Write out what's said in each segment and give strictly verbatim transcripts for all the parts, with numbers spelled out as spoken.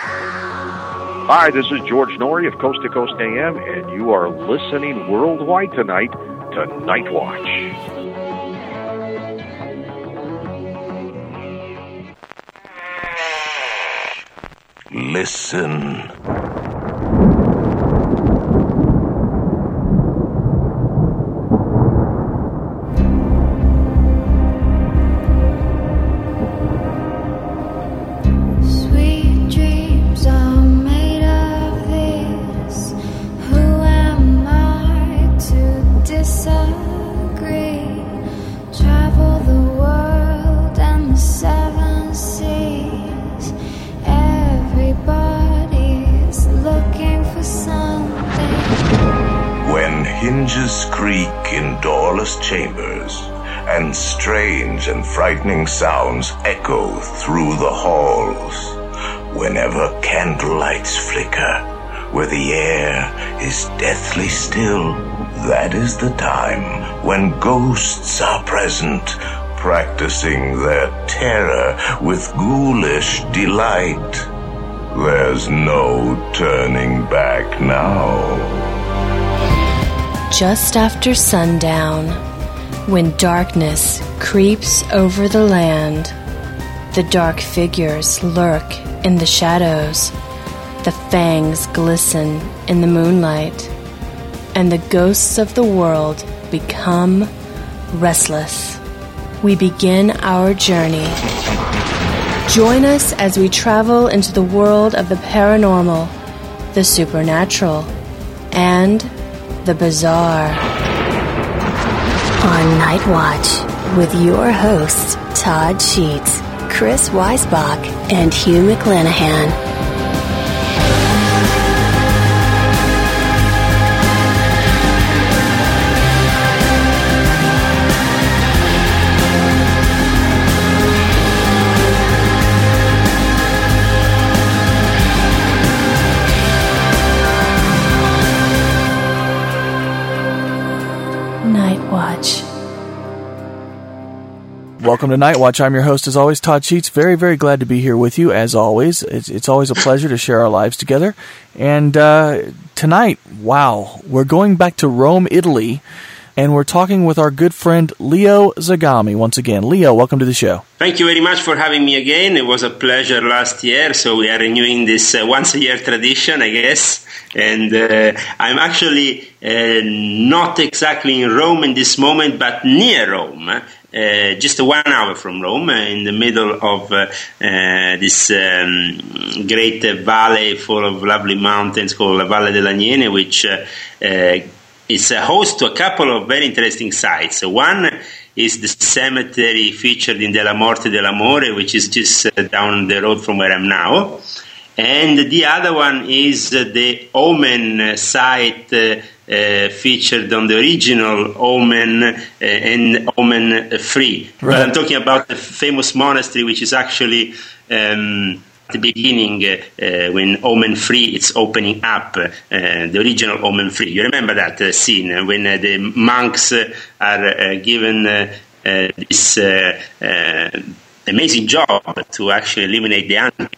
Hi, this is George Norrie of Coast to Coast A M, and you are listening worldwide tonight to Night Watch. Listen. Hinges creak in doorless chambers, and strange and frightening sounds echo through the halls. Whenever candlelights flicker, where the air is deathly still, that is the time when ghosts are present, practicing their terror with ghoulish delight. There's no turning back now. Just after sundown, when darkness creeps over the land, the dark figures lurk in the shadows, the fangs glisten in the moonlight, and the ghosts of the world become restless. We begin our journey. Join us as we travel into the world of the paranormal, the supernatural, and the bizarre. On Night Watch with your hosts Todd Sheets, Chris Weisbach, and Hugh McClanahan. Welcome to Night Watch. I'm your host, as always, Todd Sheets. Very, very glad to be here with you, as always. It's, it's always a pleasure to share our lives together. And uh, tonight, wow, we're going back to Rome, Italy, and we're talking with our good friend Leo Zagami once again. Leo, welcome to the show. Thank you very much for having me again. It was a pleasure last year, so we are renewing this uh, once-a-year tradition, I guess. And uh, I'm actually uh, not exactly in Rome in this moment, but near Rome. Uh, just one hour from Rome, uh, in the middle of uh, uh, this um, great uh, valley full of lovely mountains called La Valle dell'Agnene, which uh, uh, is a host to a couple of very interesting sites. One is the cemetery featured in Della Morte dell'Amore, which is just uh, down the road from where I'm now. And the other one is uh, the Omen uh, site uh, uh, featured on the original Omen uh, and Omen Free. Right. But I'm talking about the famous monastery, which is actually um, at the beginning uh, uh, when Omen Free it's opening up, uh, the original Omen Free. You remember that uh, scene uh, when uh, the monks uh, are uh, given uh, uh, this uh, uh, amazing job to actually eliminate the Antichrist.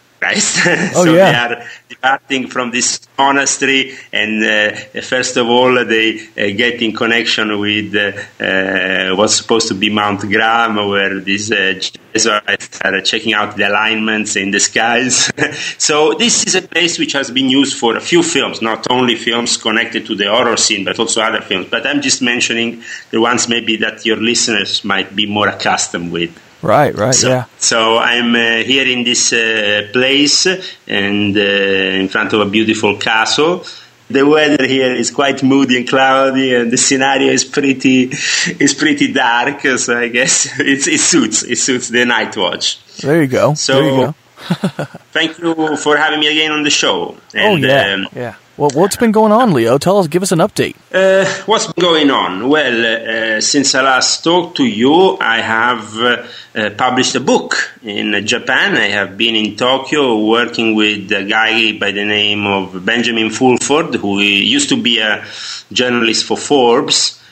Oh, so yeah. They are departing from this monastery, and uh, first of all, they uh, get in connection with uh, uh, what's supposed to be Mount Graham, where these uh, Jesuits are checking out the alignments in the skies. So this is a place which has been used for a few films, not only films connected to the horror scene, but also other films. But I'm just mentioning the ones maybe that your listeners might be more accustomed with. Right, right, so, yeah. So I'm uh, here in this uh, place and uh, in front of a beautiful castle. The weather here is quite moody and cloudy, and the scenario is pretty is pretty dark. So I guess it's, it suits it suits the Night Watch. There you go. So there you go. Thank you for having me again on the show. oh And, yeah, um, yeah. Well, what's been going on, Leo? Tell us, give us an update. Uh, what's been going on? Well, uh, since I last talked to you, I have uh, uh, published a book in Japan. I have been in Tokyo working with a guy by the name of Benjamin Fulford, who used to be a journalist for Forbes.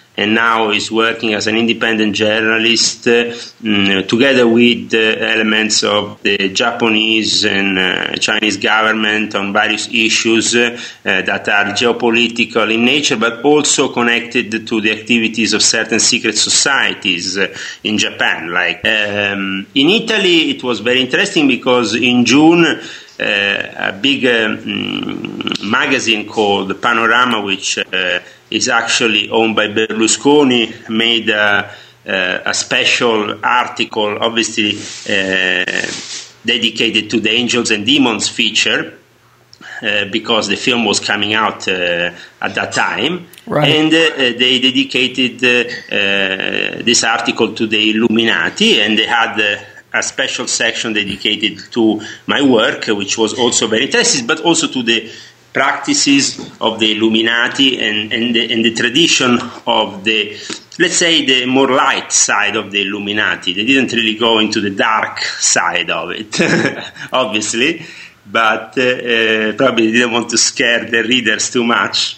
and now is working as an independent journalist uh, mm, together with uh, elements of the Japanese and uh, Chinese government on various issues uh, uh, that are geopolitical in nature, but also connected to the activities of certain secret societies uh, in Japan. Like um, in Italy, it was very interesting because in June, Uh, a big uh, mm, magazine called Panorama, which uh, is actually owned by Berlusconi, made uh, uh, a special article, obviously uh, dedicated to the Angels and Demons feature, uh, because the film was coming out uh, at that time. Right. And uh, they dedicated uh, uh, this article to the Illuminati, and they had uh, a special section dedicated to my work, which was also very interesting, but also to the practices of the Illuminati and, and, the, and the tradition of the, let's say, the more light side of the Illuminati. They didn't really go into the dark side of it, obviously, but uh, uh, probably didn't want to scare the readers too much.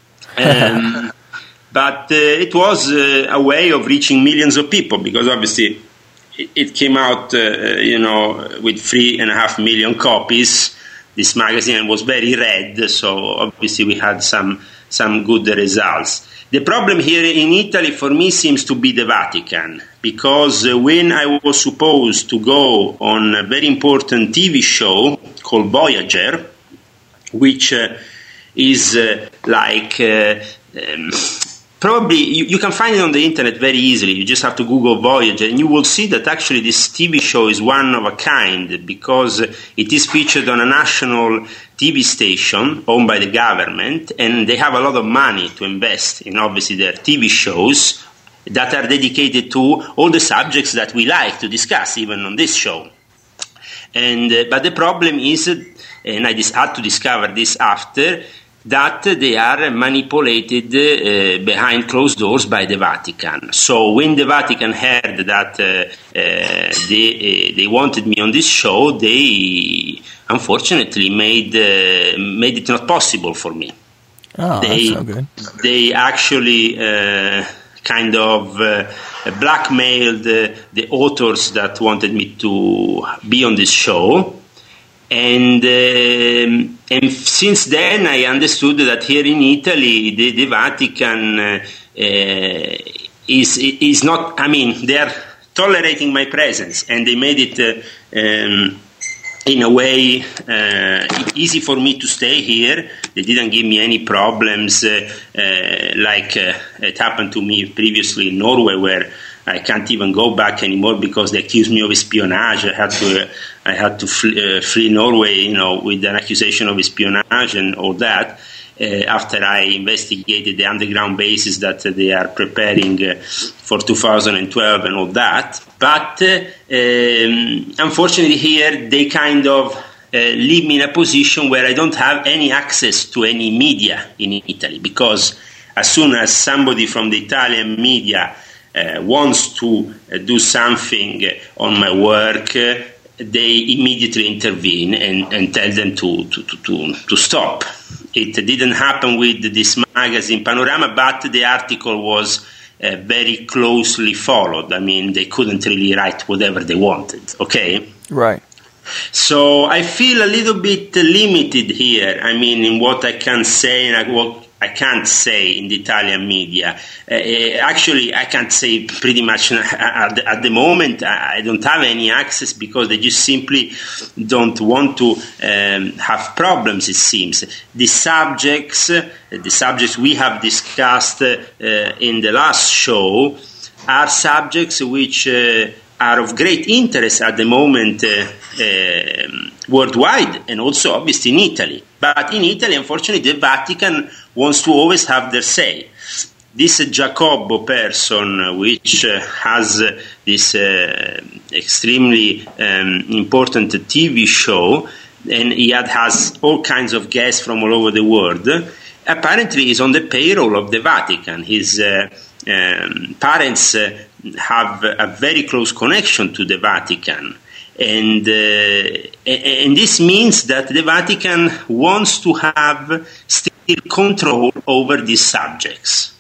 Um, but uh, it was uh, a way of reaching millions of people, because obviously it came out, uh, you know, with three and a half million copies. This magazine was very read, so obviously we had some some good results. The problem here in Italy for me seems to be the Vatican, because uh, when I was supposed to go on a very important T V show called Voyager, which uh, is uh, like... Uh, um, Probably, you, you can find it on the internet very easily. You just have to Google Voyager, and you will see that actually this T V show is one of a kind, because it is featured on a national T V station owned by the government, and they have a lot of money to invest in, obviously, their T V shows that are dedicated to all the subjects that we like to discuss, even on this show. And uh, but the problem is, and I dis- had to discover this after, that they are manipulated uh, behind closed doors by the Vatican. So when the Vatican heard that uh, uh, they, uh, they wanted me on this show, they unfortunately made uh, made it not possible for me. Oh, they, that's so good. They actually uh, kind of uh, blackmailed uh, the authors that wanted me to be on this show. And um, and since then, I understood that here in Italy, the, the Vatican uh, uh, is is not. I mean, they are tolerating my presence, and they made it uh, um, in a way uh, easy for me to stay here. They didn't give me any problems, uh, uh, like uh, it happened to me previously in Norway, where I can't even go back anymore because they accused me of espionage. I had to, uh, I had to flee, uh, flee Norway, you know, with an accusation of espionage and all that. Uh, after I investigated the underground bases that uh, they are preparing uh, for two thousand twelve and all that. But uh, um, unfortunately, here they kind of uh, leave me in a position where I don't have any access to any media in Italy, because as soon as somebody from the Italian media Uh, wants to uh, do something on my work, uh, they immediately intervene and, and tell them to, to, to, to stop. It didn't happen with this magazine Panorama, but the article was uh, very closely followed. I mean, they couldn't really write whatever they wanted, okay? Right. So I feel a little bit limited here, I mean, in what I can say and what I can't say in the Italian media. Uh, actually, I can't say pretty much at the, at the moment. I don't have any access because they just simply don't want to um, have problems, it seems. The subjects, uh, the subjects we have discussed uh, in the last show are subjects which uh, are of great interest at the moment uh, uh, worldwide, and also obviously in Italy. But in Italy, unfortunately, the Vatican wants to always have their say. This uh, Giacobbo person, uh, which uh, has uh, this uh, extremely um, important T V show, and he had, has all kinds of guests from all over the world, apparently is on the payroll of the Vatican. His uh, um, parents uh, have a very close connection to the Vatican. And uh, and this means that the Vatican wants to have still control over these subjects.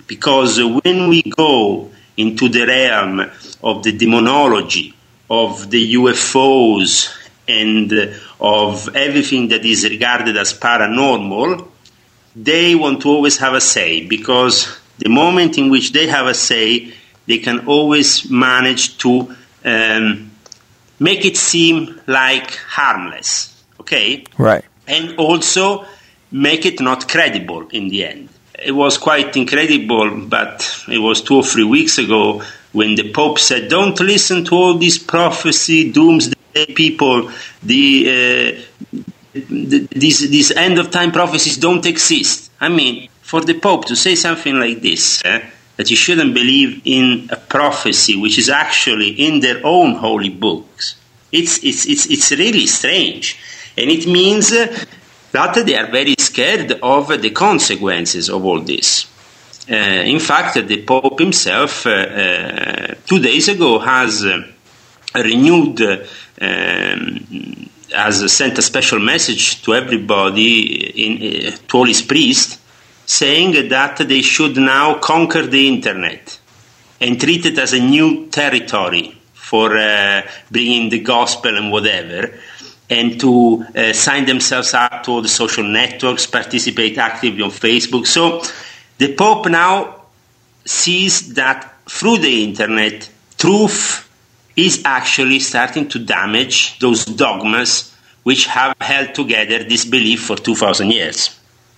because when we go into the realm of the demonology, of the U F Os, and of everything that is regarded as paranormal, they want to always have a say, because the moment in which they have a say, they can always manage to um, make it seem like harmless, okay? Right. And also make it not credible in the end. It was quite incredible, but it was two or three weeks ago when the Pope said, don't listen to all these prophecy, doomsday people, the, uh, the these, these end-of-time prophecies don't exist. I mean, for the Pope to say something like this, eh, that you shouldn't believe in a prophecy which is actually in their own holy books, it's, it's, it's, it's really strange. And it means uh, that they are very scared of the consequences of all this. Uh, in fact, the Pope himself, uh, uh, two days ago, has uh, renewed, uh, um, has sent a special message to everybody, in, uh, to all his priests, saying that they should now conquer the internet and treat it as a new territory for uh, bringing the gospel and whatever, and to uh, sign themselves up to all the social networks, participate actively on Facebook. So the Pope now sees that through the internet, truth is actually starting to damage those dogmas which have held together this belief for two thousand years.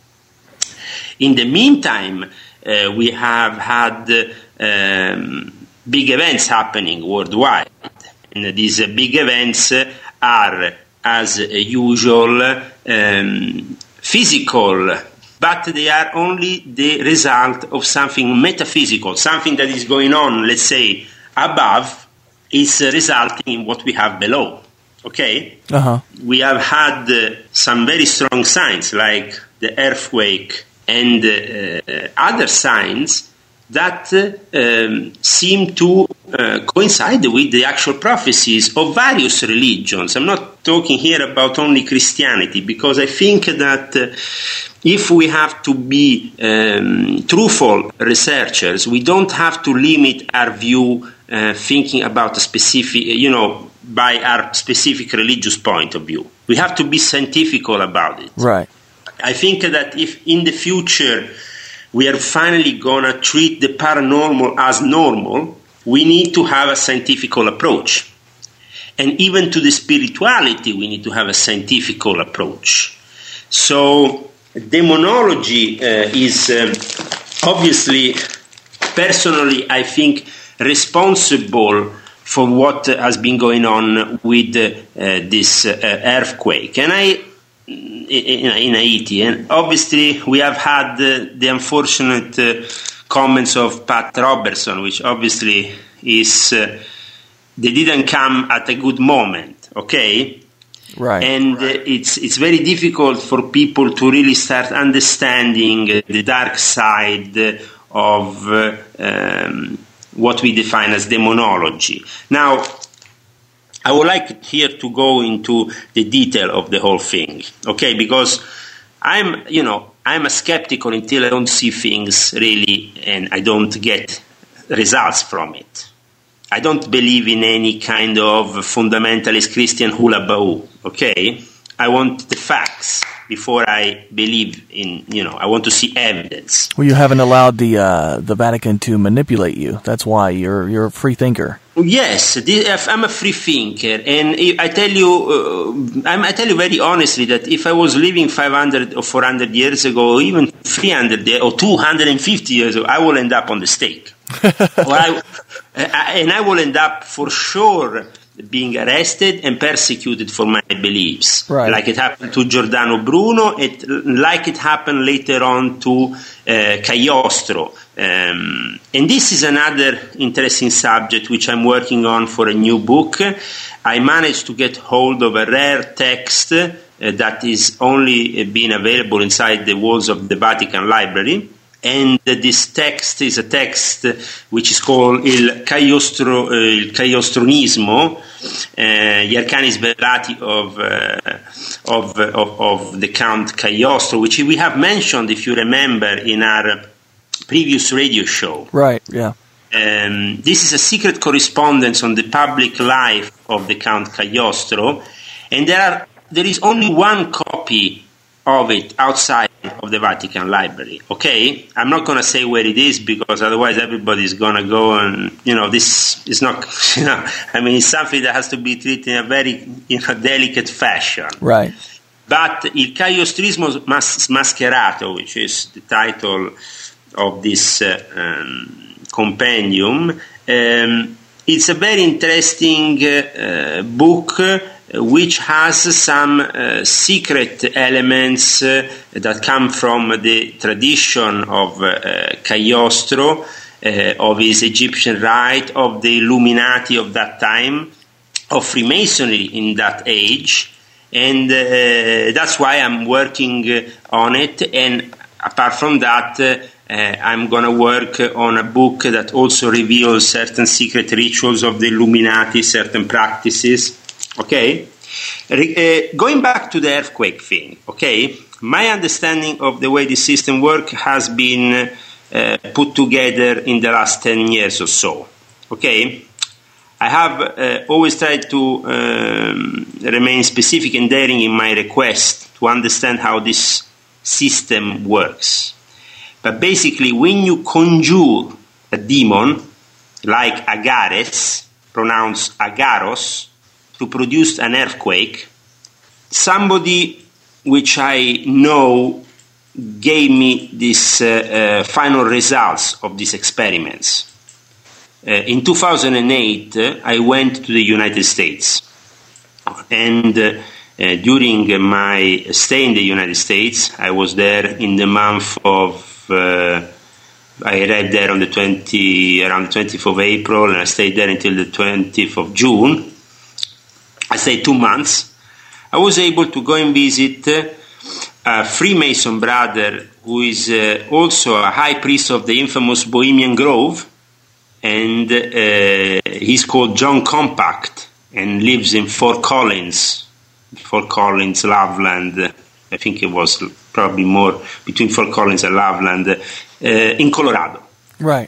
In the meantime, uh, we have had uh, um, big events happening worldwide. And these uh, big events uh, are, as usual, um, physical, but they are only the result of something metaphysical, something that is going on, let's say, above, is resulting in what we have below. Okay? Uh-huh. We have had uh, some very strong signs, like the earthquake and uh, other signs that uh, um, seem to uh, coincide with the actual prophecies of various religions. I'm not talking here about only Christianity, because I think that uh, if we have to be um, truthful researchers, we don't have to limit our view uh, thinking about a specific, you know, by our specific religious point of view. We have to be scientifical about it. Right. I think that if in the future we are finally going to treat the paranormal as normal, we need to have a scientific approach. And even to the spirituality, we need to have a scientific approach. So demonology uh, is uh, obviously, personally, I think, responsible for what has been going on with uh, this uh, earthquake. And I In, in Haiti, and obviously we have had uh, the unfortunate uh, comments of Pat Robertson, which obviously is uh, they didn't come at a good moment, okay? Right. And uh, it's it's very difficult for people to really start understanding uh, the dark side of uh, um, what we define as demonology. Now, I would like here to go into the detail of the whole thing, okay? Because I'm, you know, I'm a skeptical until I don't see things really and I don't get results from it. I don't believe in any kind of fundamentalist Christian hula boo, okay? I want the facts before I believe in, you know, I want to see evidence. Well, you haven't allowed the uh, the Vatican to manipulate you. That's why you're you're a free thinker. Yes, I'm a free thinker, and I tell you, uh, I tell you very honestly that if I was living five hundred or four hundred years ago, or even three hundred or two hundred fifty years ago, I will end up on the stake, or I, and I will end up for sure being arrested and persecuted for my beliefs, right. Like it happened to Giordano Bruno, it, like it happened later on to uh, Cagliostro. Um, and this is another interesting subject which I'm working on for a new book. I managed to get hold of a rare text uh, that is only been available inside the walls of the Vatican Library. And uh, this text is a text uh, which is called Il, Cagliostro, uh, Il Cagliostronismo, uh, gli arcani svelati of, uh, of, of, of the Count Cagliostro, which we have mentioned, if you remember, in our previous radio show. Right, yeah. Um, this is a secret correspondence on the public life of the Count Cagliostro, and there are there is only one copy of it outside of the Vatican Library. Okay, I'm not going to say where it is because otherwise everybody's going to go and you know this is not. You know, I mean, it's something that has to be treated in a very you know delicate fashion. Right. But Il Cagliostrismo mas- Mascherato, which is the title of this uh, um, compendium, um, it's a very interesting uh, book uh, which has some uh, secret elements uh, that come from the tradition of uh, Cagliostro, uh, of his Egyptian rite, of the Illuminati of that time, of Freemasonry in that age. And uh, that's why I'm working uh, on it. And apart from that, uh, uh, I'm going to work on a book that also reveals certain secret rituals of the Illuminati, certain practices. Okay? Uh, going back to the earthquake thing, okay? My understanding of the way the system works has been uh, put together in the last ten years or so. Okay? I have uh, always tried to um, remain specific and daring in my request to understand how this system works. But basically, when you conjure a demon, like Agares, pronounced Agaros, to produce an earthquake, somebody which I know gave me these uh, uh, final results of these experiments. Uh, in two thousand eight, uh, I went to the United States, and uh, uh, during uh, my stay in the United States, I was there in the month of, uh, I arrived there on the twenty, around the twentieth of April, and I stayed there until the twentieth of June. I stayed two months. I was able to go and visit uh, a Freemason brother who is uh, also a high priest of the infamous Bohemian Grove, and uh, he's called John Compact and lives in Fort Collins, Fort Collins, Loveland. I think it was probably more between Fort Collins and Loveland, uh, in Colorado. Right.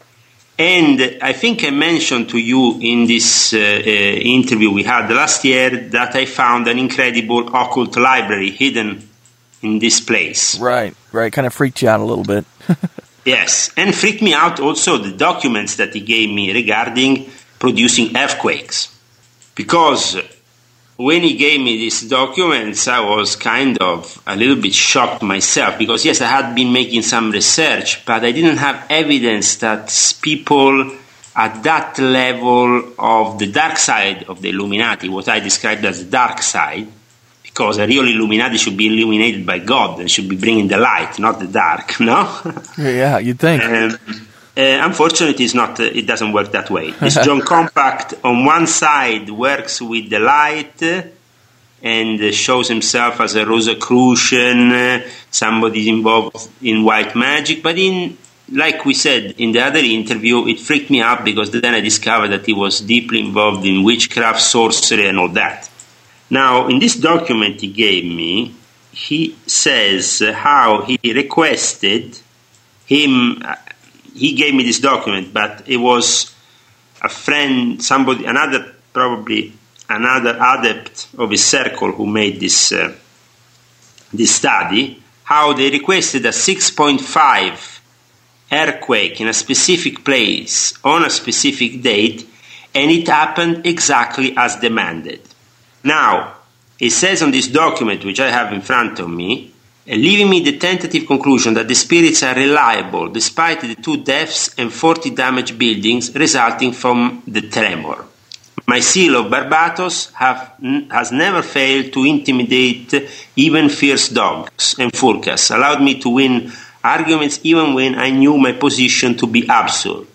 And I think I mentioned to you in this uh, uh, interview we had last year that I found an incredible occult library hidden in this place. Right, right. Kind of freaked you out a little bit. Yes, and freaked me out also the documents that he gave me regarding producing earthquakes. Because when he gave me these documents, I was kind of a little bit shocked myself. Because yes, I had been making some research, but I didn't have evidence that people at that level of the dark side of the Illuminati, what I described as the dark side, because a real Illuminati should be illuminated by God and should be bringing the light, not the dark, no? Yeah, you'd think. Um, uh, unfortunately, it's not, uh, it doesn't work that way. This John Compact, on one side, works with the light uh, and uh, shows himself as a Rosicrucian, uh, somebody involved in white magic. But in, like we said in the other interview, it freaked me out because then I discovered that he was deeply involved in witchcraft, sorcery, and all that. Now, in this document he gave me, he says how he requested him, he gave me this document, but it was a friend, somebody, another, probably another adept of his circle who made this, uh, this study, how they requested a six point five earthquake in a specific place on a specific date, and it happened exactly as demanded. Now, it says on this document, which I have in front of me, leaving me the tentative conclusion that the spirits are reliable despite the two deaths and forty damaged buildings resulting from the tremor. My seal of Barbatos have, has never failed to intimidate even fierce dogs, and Furcas allowed me to win arguments even when I knew my position to be absurd.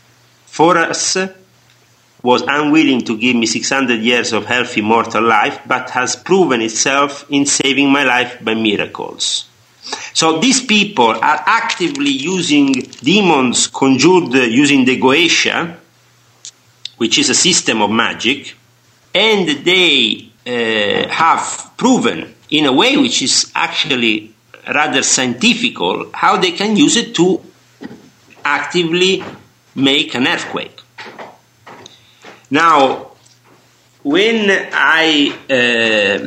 Foras was unwilling to give me six hundred years of healthy mortal life, but has proven itself in saving my life by miracles. So these people are actively using demons conjured using the Goetia, which is a system of magic, and they uh, have proven in a way which is actually rather scientific how they can use it to actively make an earthquake. Now, when I uh,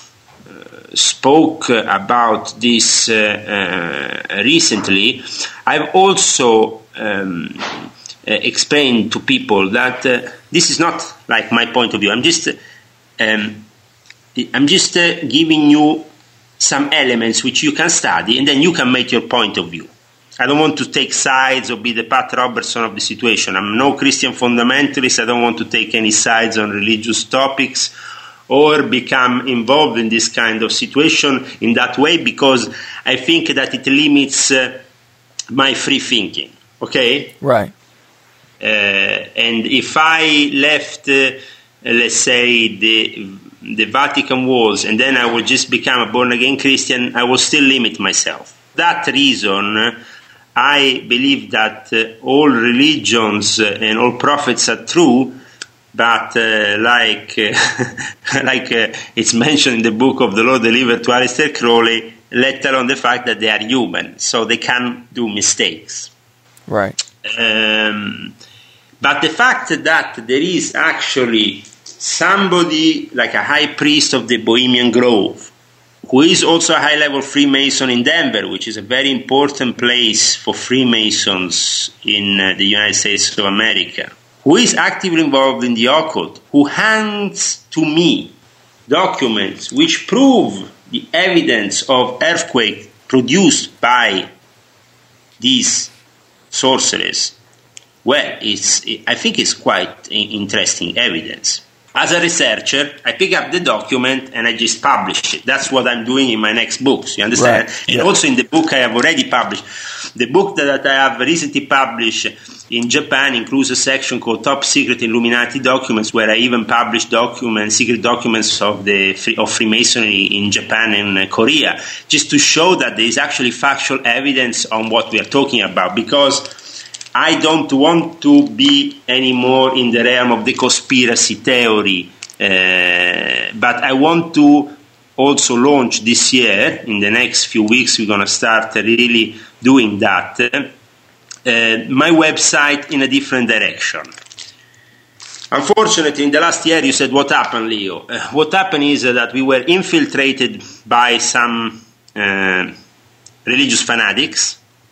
spoke about this uh, uh, recently, I've also um, uh, explained to people that uh, this is not like my point of view. I'm just, um, I'm just uh, giving you some elements which you can study, and then you can make your point of view. I don't want to take sides or be the Pat Robertson of the situation. I'm no Christian fundamentalist. I don't want to take any sides on religious topics or become involved in this kind of situation in that way, because I think that it limits uh, my free thinking, okay? Right. Uh, and if I left, uh, let's say, the the Vatican walls and then I would just become a born-again Christian, I will still limit myself. For that reason, I believe that uh, all religions uh, and all prophets are true, but uh, like uh, like uh, it's mentioned in the book of the Lord delivered to Aleister Crowley, let alone the fact that they are human, so they can do mistakes. Right. Um, but the fact that there is actually somebody like a high priest of the Bohemian Grove, who is also a high-level Freemason in Denver, which is a very important place for Freemasons in uh, the United States of America, who is actively involved in the occult, who hands to me documents which prove the evidence of earthquake produced by these sorcerers. Well, it's, I think it's quite interesting evidence. As a researcher, I pick up the document and I just publish it. That's what I'm doing in my next books, you understand? Right. And yeah. also in the book I have already published. The book that I have recently published in Japan includes a section called Top Secret Illuminati Documents, where I even published documents, secret documents of the of Freemasonry in Japan and Korea, just to show that there is actually factual evidence on what we are talking about, because I don't want to be anymore in the realm of the conspiracy theory, uh, but I want to also launch this year, in the next few weeks, we're going to start really doing that, uh, my website in a different direction. Unfortunately, in the last year, you said, what happened, Leo? Uh, what happened is uh, that we were infiltrated by some uh, religious fanatics,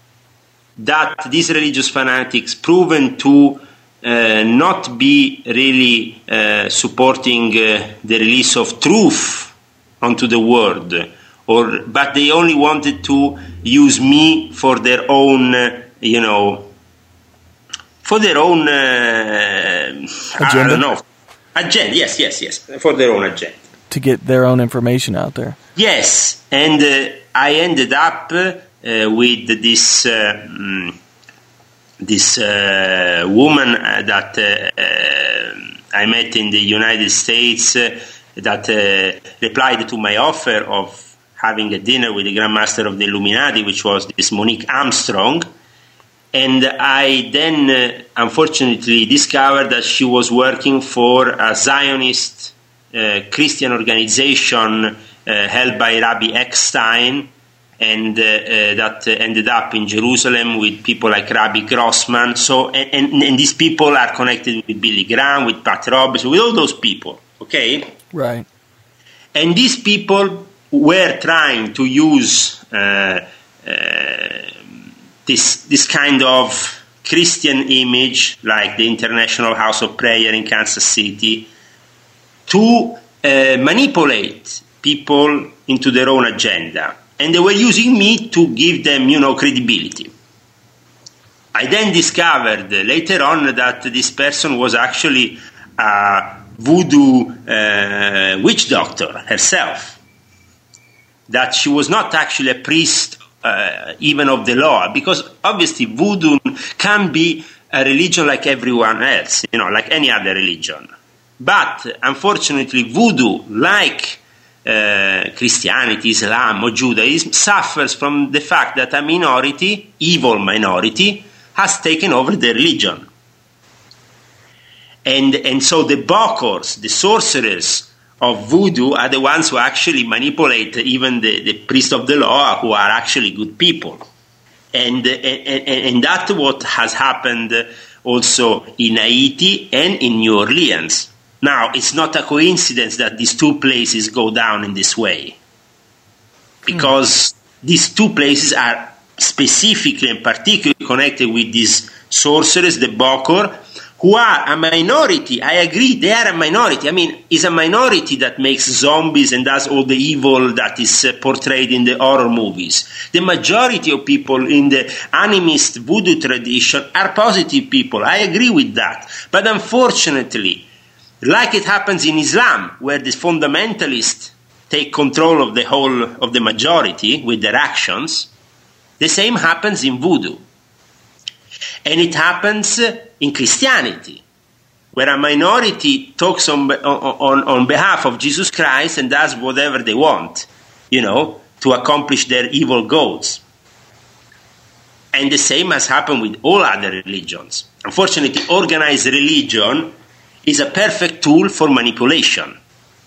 that these religious fanatics proven to uh, not be really uh, supporting uh, the release of truth onto the world, or but they only wanted to use me for their own, uh, you know, for their own uh, agenda. I don't know, agenda. Yes, yes, yes, for their own agenda, to get their own information out there. Yes, and uh, I ended up. Uh, Uh, with this uh, mm, this uh, woman uh, that uh, uh, I met in the United States uh, that uh, replied to my offer of having a dinner with the Grand Master of the Illuminati, which was this Monique Armstrong. And I then uh, unfortunately discovered that she was working for a Zionist uh, Christian organization uh, held by Rabbi Eckstein, and uh, uh, that uh, ended up in Jerusalem with people like Rabbi Grossman. So, and, and, and these people are connected with Billy Graham, with Pat Robertson, with all those people, okay? Right. And these people were trying to use uh, uh, this this kind of Christian image, like the International House of Prayer in Kansas City, to uh, manipulate people into their own agenda. And they were using me to give them, you know, credibility. I then discovered uh, later on that this person was actually a voodoo uh, witch doctor herself. That she was not actually a priest uh, even of the law, because obviously voodoo can be a religion like everyone else, you know, like any other religion. But unfortunately, voodoo, like Uh, Christianity, Islam, or Judaism, suffers from the fact that a minority, evil minority, has taken over the religion. And, and so the bokors, the sorcerers of voodoo, are the ones who actually manipulate even the, the priests of the law, who are actually good people. And, and, and that's what has happened also in Haiti and in New Orleans. Now, it's not a coincidence that these two places go down in this way, because mm. these two places are specifically and particularly connected with these sorcerers, the Bokor, who are a minority. I agree, they are a minority. I mean, it's a minority that makes zombies and does all the evil that is uh, portrayed in the horror movies. The majority of people in the animist voodoo tradition are positive people. I agree with that. But unfortunately, like it happens in Islam, where the fundamentalists take control of the whole of the majority with their actions, the same happens in voodoo. And it happens in Christianity, where a minority talks on, on, on behalf of Jesus Christ and does whatever they want, you know, to accomplish their evil goals. And the same has happened with all other religions. Unfortunately, organized religion is a perfect tool for manipulation.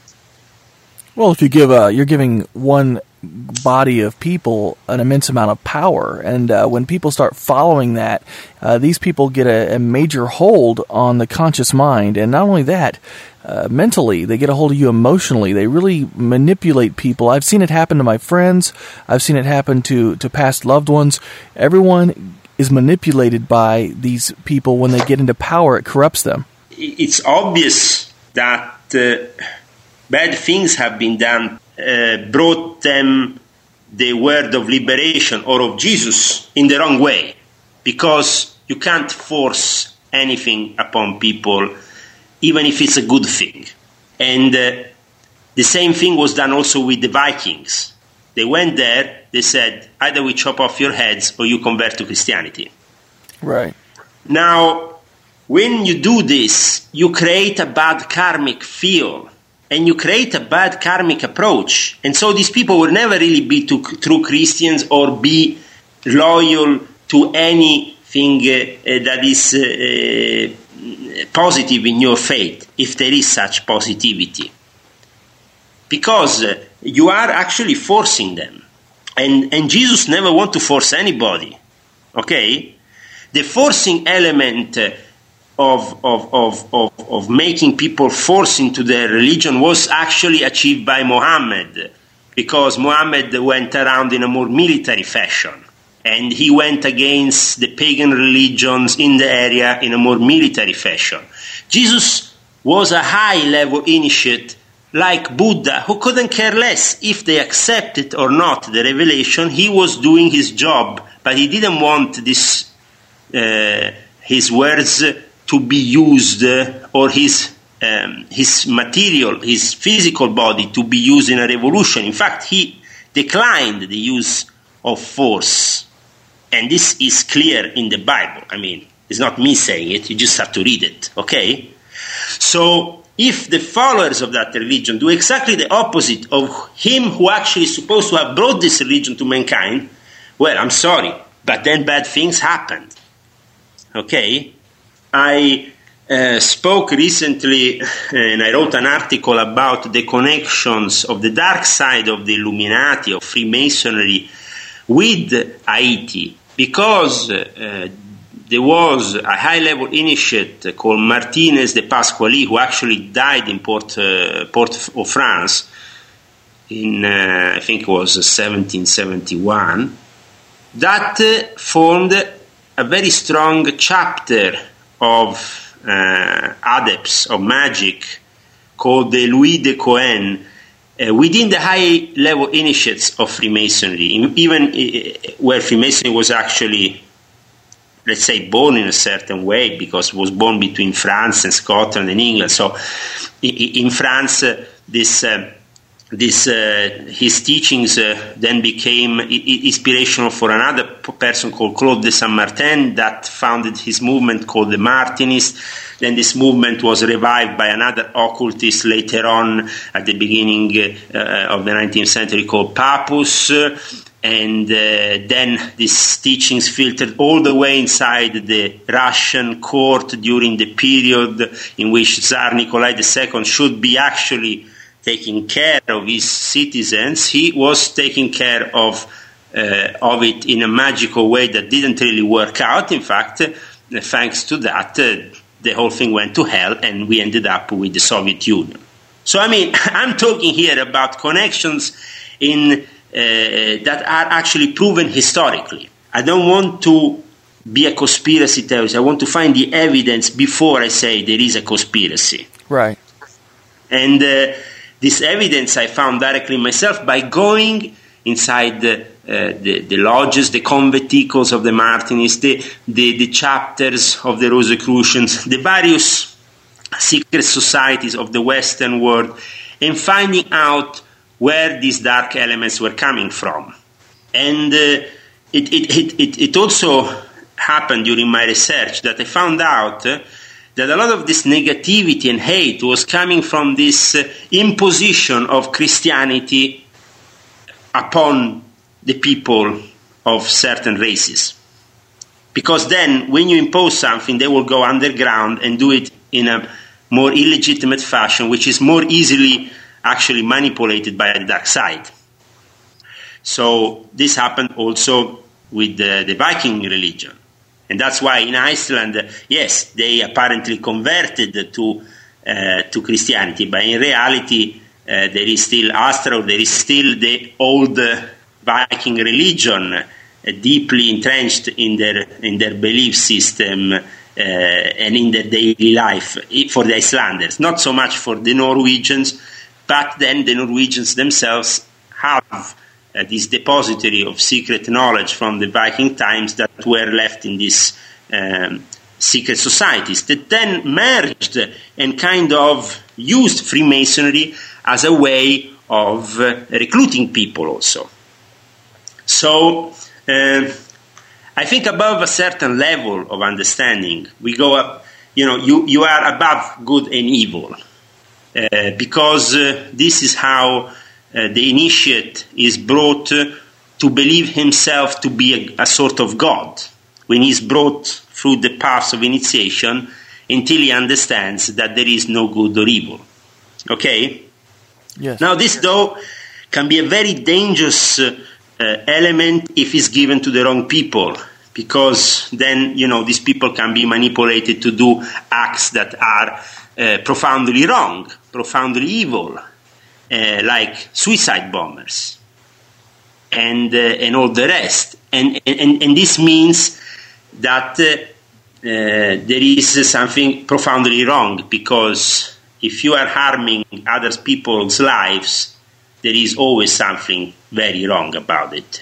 Well, if you give a, you're giving one body of people an immense amount of power, and uh, when people start following that, uh, these people get a, a major hold on the conscious mind, and not only that, uh, mentally, they get a hold of you emotionally. They really manipulate people. I've seen it happen to my friends. I've seen it happen to, to past loved ones. Everyone is manipulated by these people. When they get into power, it corrupts them. It's obvious that uh, bad things have been done, uh, brought them the word of liberation or of Jesus in the wrong way, because you can't force anything upon people, even if it's a good thing. And uh, the same thing was done also with the Vikings. They went there, they said, either we chop off your heads or you convert to Christianity. Right. Now, when you do this, you create a bad karmic field, and you create a bad karmic approach. And so these people will never really be to, true Christians or be loyal to anything uh, uh, that is uh, uh, positive in your faith, if there is such positivity. Because uh, you are actually forcing them. And, and Jesus never want to force anybody. Okay? The forcing element uh, Of, of, of, of, of making people force into their religion was actually achieved by Muhammad, because Muhammad went around in a more military fashion, and he went against the pagan religions in the area in a more military fashion. Jesus was a high-level initiate like Buddha, who couldn't care less if they accepted or not the revelation. He was doing his job, but he didn't want this uh, his words to be used, uh, or his um, his material, his physical body to be used in a revolution. In fact, he declined the use of force. And this is clear in the Bible. I mean, it's not me saying it, you just have to read it, okay? So, if the followers of that religion do exactly the opposite of him who actually is supposed to have brought this religion to mankind, well, I'm sorry, but then bad things happened, okay? I uh, spoke recently, and I wrote an article about the connections of the dark side of the Illuminati, of Freemasonry, with Haiti, because uh, there was a high-level initiate called Martinez de Pasquali, who actually died in Port, uh, Port-au-France in, uh, I think it was seventeen seventy-one, that uh, formed a very strong chapter of uh, adepts of magic called the Louis de Cohen uh, within the high-level initiates of Freemasonry, even uh, where Freemasonry was actually, let's say, born in a certain way, because it was born between France and Scotland and England. So in France, uh, this uh, This, uh, his teachings uh, then became I- inspirational for another p- person called Claude de Saint-Martin that founded his movement called the Martinists. Then this movement was revived by another occultist later on at the beginning uh, of the nineteenth century called Papus. Uh, and uh, then these teachings filtered all the way inside the Russian court during the period in which Tsar Nikolai the Second should be actually taking care of his citizens. He was taking care of uh, of it in a magical way that didn't really work out. In fact, uh, thanks to that, uh, the whole thing went to hell, and we ended up with the Soviet Union. So, I mean, I'm talking here about connections in uh, that are actually proven historically. I don't want to be a conspiracy theorist. I want to find the evidence before I say there is a conspiracy. Right. And uh, this evidence I found directly myself by going inside the, uh, the, the lodges, the conventicles of the Martinists, the, the, the chapters of the Rosicrucians, the various secret societies of the Western world, and finding out where these dark elements were coming from. And uh, it, it, it, it, it also happened during my research that I found out uh, that a lot of this negativity and hate was coming from this uh, imposition of Christianity upon the people of certain races. Because then, when you impose something, they will go underground and do it in a more illegitimate fashion, which is more easily actually manipulated by the dark side. So this happened also with the, the Viking religion. And that's why in Iceland, uh, yes, they apparently converted to uh, to Christianity, but in reality, uh, there is still Astra, there is still the old uh, Viking religion uh, deeply entrenched in their in their belief system uh, and in their daily life for the Icelanders. Not so much for the Norwegians, but then the Norwegians themselves have Uh, this depository of secret knowledge from the Viking times that were left in these um, secret societies that then merged and kind of used Freemasonry as a way of uh, recruiting people also. So uh, I think above a certain level of understanding, we go up, you know, you, you are above good and evil uh, because uh, this is how Uh, the initiate is brought uh, to believe himself to be a, a sort of God when he's brought through the paths of initiation until he understands that there is no good or evil. Okay? Yes. Now this, though, can be a very dangerous uh, uh, element if it's given to the wrong people, because then, you know, these people can be manipulated to do acts that are uh, profoundly wrong, profoundly evil. Uh, like suicide bombers and uh, and all the rest, and and and this means that uh, uh, there is something profoundly wrong, because if you are harming other people's lives, there is always something very wrong about it,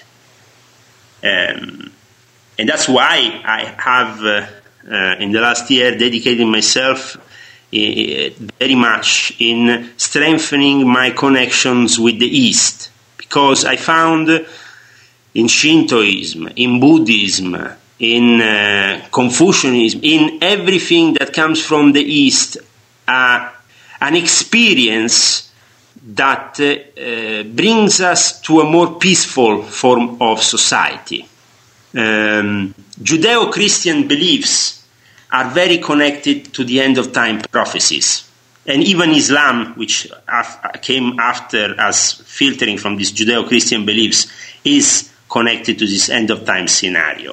um, and that's why I have uh, uh, in the last year dedicated myself Uh, very much in strengthening my connections with the East, because I found in Shintoism, in Buddhism, in uh, Confucianism, in everything that comes from the East, uh, an experience that uh, uh, brings us to a more peaceful form of society. Um, Judeo-Christian beliefs are very connected to the end of time prophecies. And even Islam, which af- came after as filtering from these Judeo-Christian beliefs, is connected to this end of time scenario.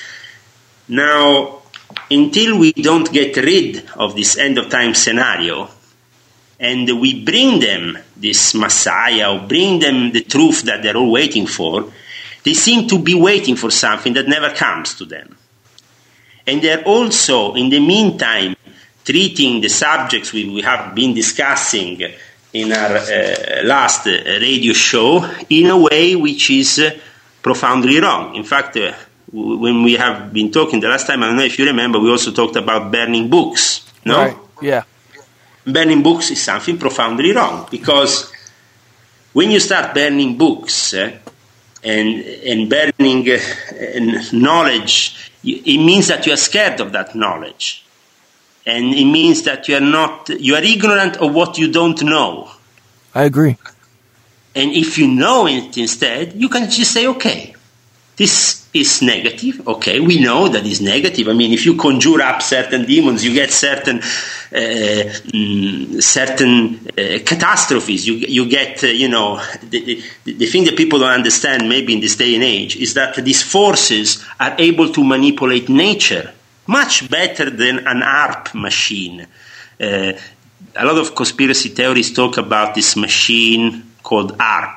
Now, until we don't get rid of this end of time scenario, and we bring them this Messiah, or bring them the truth that they're all waiting for, they seem to be waiting for something that never comes to them. And they're also, in the meantime, treating the subjects we, we have been discussing in our uh, last uh, radio show in a way which is uh, profoundly wrong. In fact, uh, w- when we have been talking the last time, I don't know if you remember, we also talked about burning books. No? Right. Yeah. Burning books is something profoundly wrong, because when you start burning books uh, and, and burning uh, and knowledge, it means that you are scared of that knowledge, and it means that you are not, you are ignorant of what you don't know. I agree. And if you know it instead, you can just say, okay, this is negative. Okay, we know that is negative. I mean, if you conjure up certain demons, you get certain uh, mm, certain uh, catastrophes. You you get uh, you know the, the the thing that people don't understand maybe in this day and age is that these forces are able to manipulate nature much better than an harp machine. Uh, a lot of conspiracy theories talk about this machine called harp.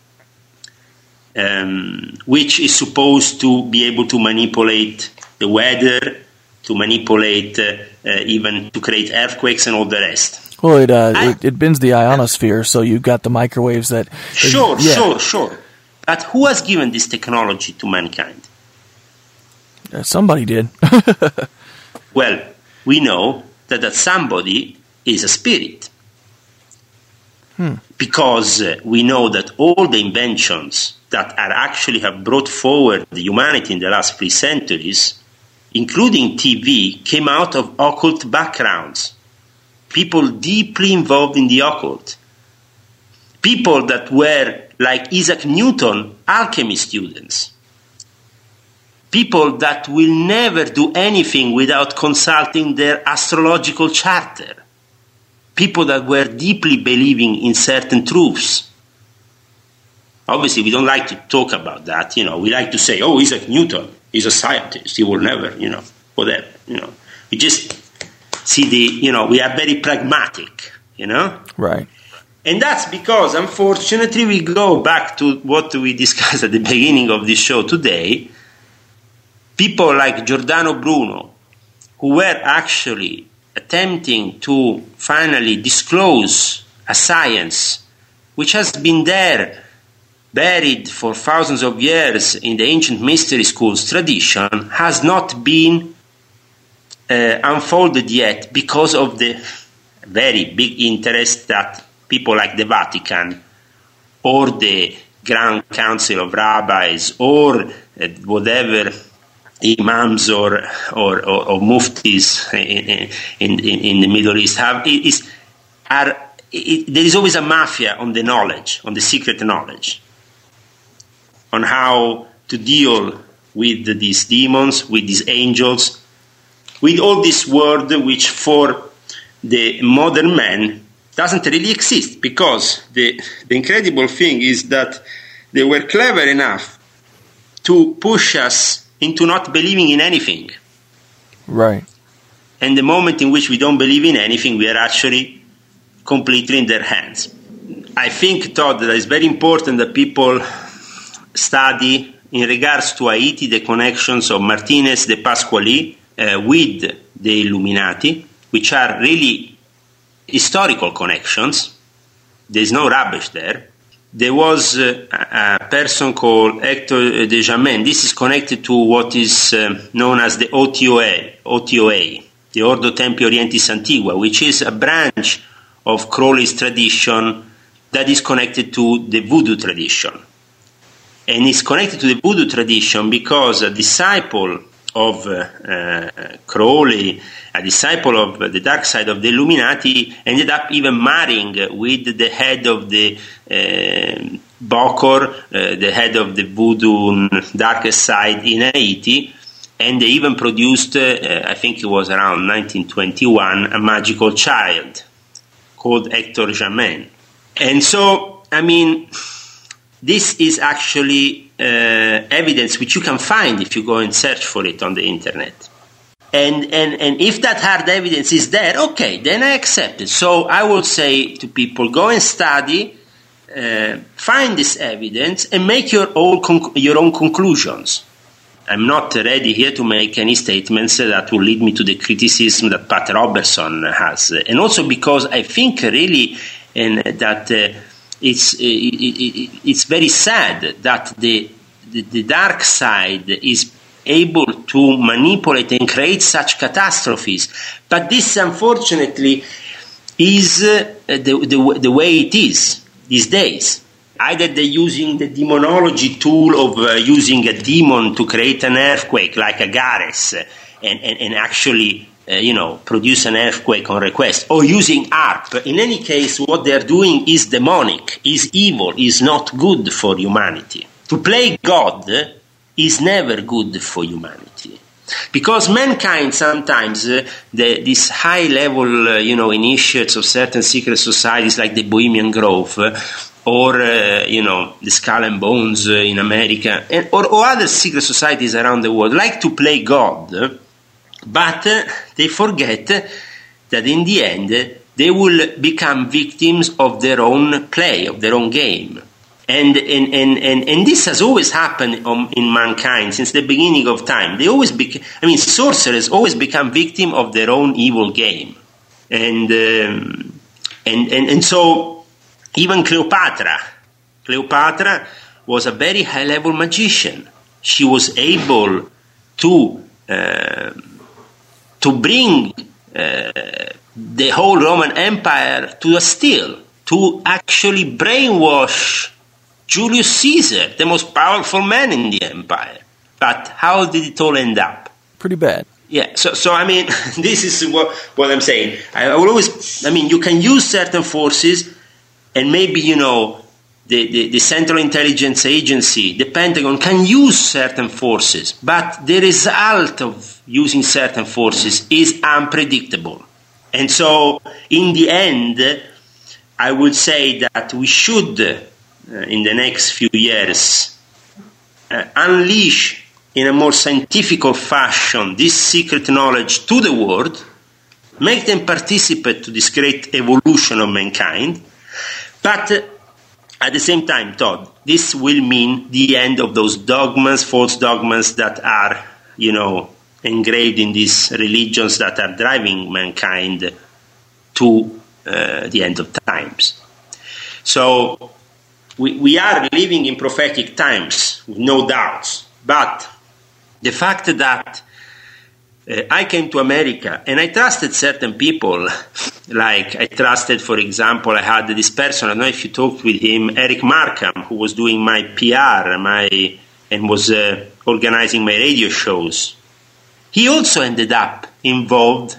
Um, which is supposed to be able to manipulate the weather, to manipulate, uh, uh, even to create earthquakes and all the rest. Well, it, uh, I, it it bends the ionosphere, so you've got the microwaves that... Sure, yeah. sure, sure. But who has given this technology to mankind? Uh, somebody did. Well, we know that that somebody is a spirit. Hmm. Because uh, we know that all the inventions that are actually have brought forward the humanity in the last three centuries, including T V, came out of occult backgrounds. People deeply involved in the occult. People that were, like Isaac Newton, alchemy students. People that will never do anything without consulting their astrological charter. People that were deeply believing in certain truths. Obviously, we don't like to talk about that. You know, we like to say, "Oh, Isaac Newton, he's a scientist. He will never, you know, whatever." You know, we just see the, you know, we are very pragmatic. You know, right? And that's because, unfortunately, we go back to what we discussed at the beginning of this show today. People like Giordano Bruno, who were actually attempting to finally disclose a science which has been there, buried for thousands of years in the ancient mystery schools tradition, has not been uh, unfolded yet because of the very big interest that people like the Vatican or the Grand Council of Rabbis or uh, whatever imams or or, or, or muftis in, in, in the Middle East have is are it, there is always a mafia on the knowledge, on the secret knowledge, on how to deal with these demons, with these angels, with all this world which for the modern man doesn't really exist, because the, the incredible thing is that they were clever enough to push us into not believing in anything. Right. And the moment in which we don't believe in anything, we are actually completely in their hands. I think, Todd, that it's very important that people study, in regards to Haiti, the connections of Martinez de Pasquali uh, with the Illuminati, which are really historical connections. There's no rubbish there. There was uh, a person called Hector de Jamin. This is connected to what is uh, known as the O T O A, O T O A, the Ordo Templi Orientis Antigua, which is a branch of Crowley's tradition that is connected to the Voodoo tradition. And it's connected to the Voodoo tradition because a disciple of uh, uh, Crowley, a disciple of the dark side of the Illuminati, ended up even marrying with the head of the uh, Bokor, uh, the head of the Voodoo darkest side in Haiti, and they even produced, uh, I think it was around nineteen twenty-one, a magical child called Hector Jamin. And so, I mean, this is actually uh, evidence which you can find if you go and search for it on the internet. And, and, and if that hard evidence is there, okay, then I accept it. So I will say to people, go and study, uh, find this evidence, and make your own, conc- your own conclusions. I'm not ready here to make any statements that will lead me to the criticism that Pat Robertson has. And also because I think really and that uh, it's, uh, it, it, it's very sad that the, the, the dark side is able to manipulate and create such catastrophes. But this, unfortunately, is uh, the, the, the way it is these days. Either they're using the demonology tool of uh, using a demon to create an earthquake like Agares uh, and, and, and actually uh, you know, produce an earthquake on request, or using harp. In any case, what they're doing is demonic, is evil, is not good for humanity. To play God is never good for humanity. Because mankind sometimes, uh, the, these high-level, uh, you know, initiates of certain secret societies like the Bohemian Grove, uh, or, uh, you know, the Skull and Bones uh, in America, and, or, or other secret societies around the world, like to play God, uh, but uh, they forget that in the end, uh, they will become victims of their own play, of their own game. And, and, and, and, and this has always happened um, in mankind since the beginning of time. They always beca- I mean, sorcerers always become victim of their own evil game. And, um, and, and, and so even Cleopatra, Cleopatra was a very high-level magician. She was able to, uh, to bring uh, the whole Roman Empire to a still, to actually brainwash Julius Caesar, the most powerful man in the empire. But how did it all end up? Pretty bad. Yeah, so, so I mean, this is what, what I'm saying. I, I will always, I mean, you can use certain forces, and maybe, you know, the, the, the Central Intelligence Agency, the Pentagon, can use certain forces, but the result of using certain forces is unpredictable. And so, in the end, I would say that we should, uh, in the next few years, uh, unleash in a more scientific fashion this secret knowledge to the world, make them participate to this great evolution of mankind, but uh, at the same time, Todd, this will mean the end of those dogmas, false dogmas that are, you know, engraved in these religions that are driving mankind to uh, the end of times. So we, we are living in prophetic times, no doubts. But the fact that uh, I came to America and I trusted certain people, like I trusted, for example, I had this person, I don't know if you talked with him, Eric Markham, who was doing my P R my and was uh, organizing my radio shows. He also ended up involved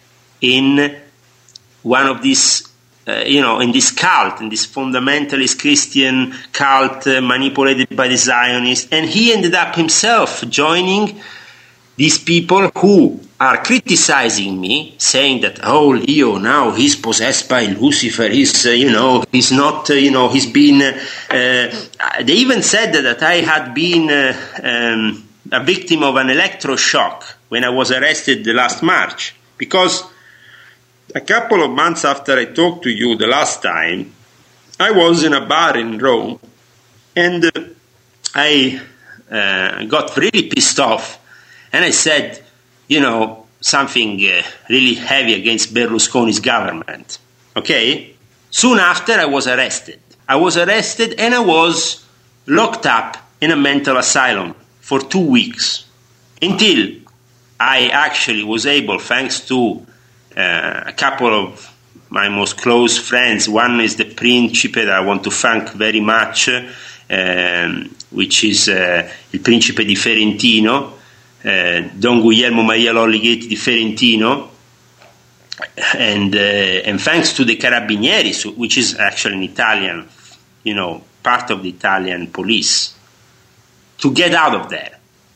in one of these, uh, you know, in this cult, in this fundamentalist Christian cult uh, manipulated by the Zionists. And he ended up himself joining these people who are criticizing me, saying that, oh, Leo, now he's possessed by Lucifer, he's, uh, you know, he's not, uh, you know, he's been, uh, uh, they even said that I had been uh, um, a victim of an electroshock when I was arrested last March, because a couple of months after I talked to you the last time, I was in a bar in Rome, and uh, I uh, got really pissed off, and I said, you know, something uh, really heavy against Berlusconi's government, okay? Soon after, I was arrested. I was arrested, and I was locked up in a mental asylum for two weeks, until I actually was able, thanks to uh, a couple of my most close friends. One is the Principe that I want to thank very much, um, which is uh, il Principe di Ferentino, uh, Don Guglielmo Maria Lollighetti di Ferentino, and uh, and thanks to the Carabinieri, which is actually an Italian, you know, part of the Italian police, to get out of there.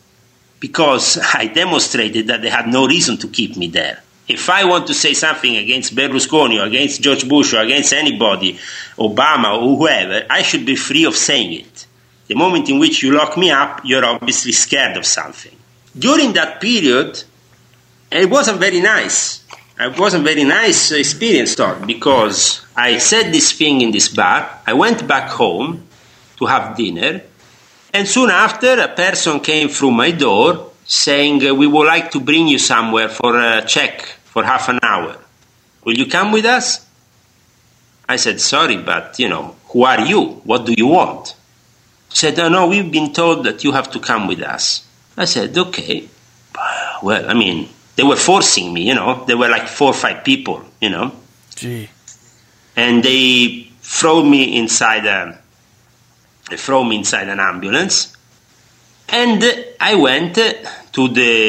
Because I demonstrated that they had no reason to keep me there. If I want to say something against Berlusconi or against George Bush or against anybody, Obama or whoever, I should be free of saying it. The moment in which you lock me up, you're obviously scared of something. During that period, it wasn't very nice. It wasn't a very nice experience, Todd, because I said this thing in this bar, I went back home to have dinner, and soon after, a person came through my door saying, we would like to bring you somewhere for a check for half an hour. Will you come with us? I said, sorry, but, you know, who are you? What do you want? He said, oh, no, we've been told that you have to come with us. I said, okay. Well, I mean, they were forcing me, you know. There were like four or five people, you know. Gee. And they threw me inside a... They threw me inside an ambulance, and I went to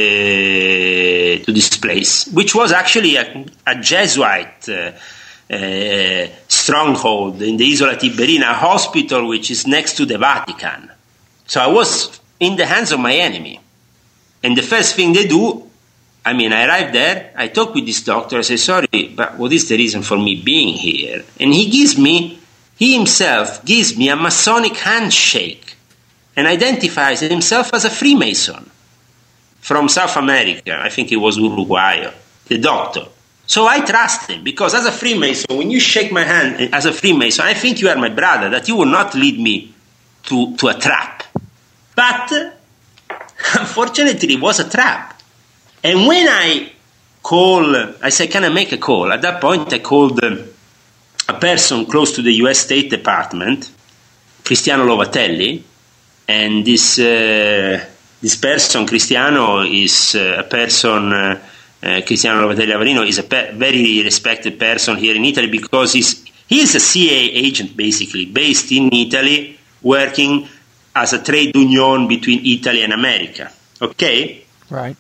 the to this place, which was actually a, a Jesuit uh, uh, stronghold in the Isola Tiberina, a hospital which is next to the Vatican. So I was in the hands of my enemy. And the first thing they do, I mean, I arrived there, I talk with this doctor, I say, sorry, but what is the reason for me being here? And he gives me, he himself gives me a Masonic handshake and identifies himself as a Freemason from South America. I think it was Uruguay, the doctor. So I trust him, because as a Freemason, when you shake my hand as a Freemason, I think you are my brother, that you will not lead me to, to a trap. But unfortunately, it was a trap. And when I call, I said, can I make a call? At that point, I called um, a person close to the U S State Department, Cristiano Lovatelli, and this uh, this person, Cristiano, is uh, a person, uh, uh, Cristiano Lovatelli Ravarino, is a pe- very respected person here in Italy, because he's, he is a C I A agent, basically, based in Italy, working as a trade union between Italy and America. Okay? Right.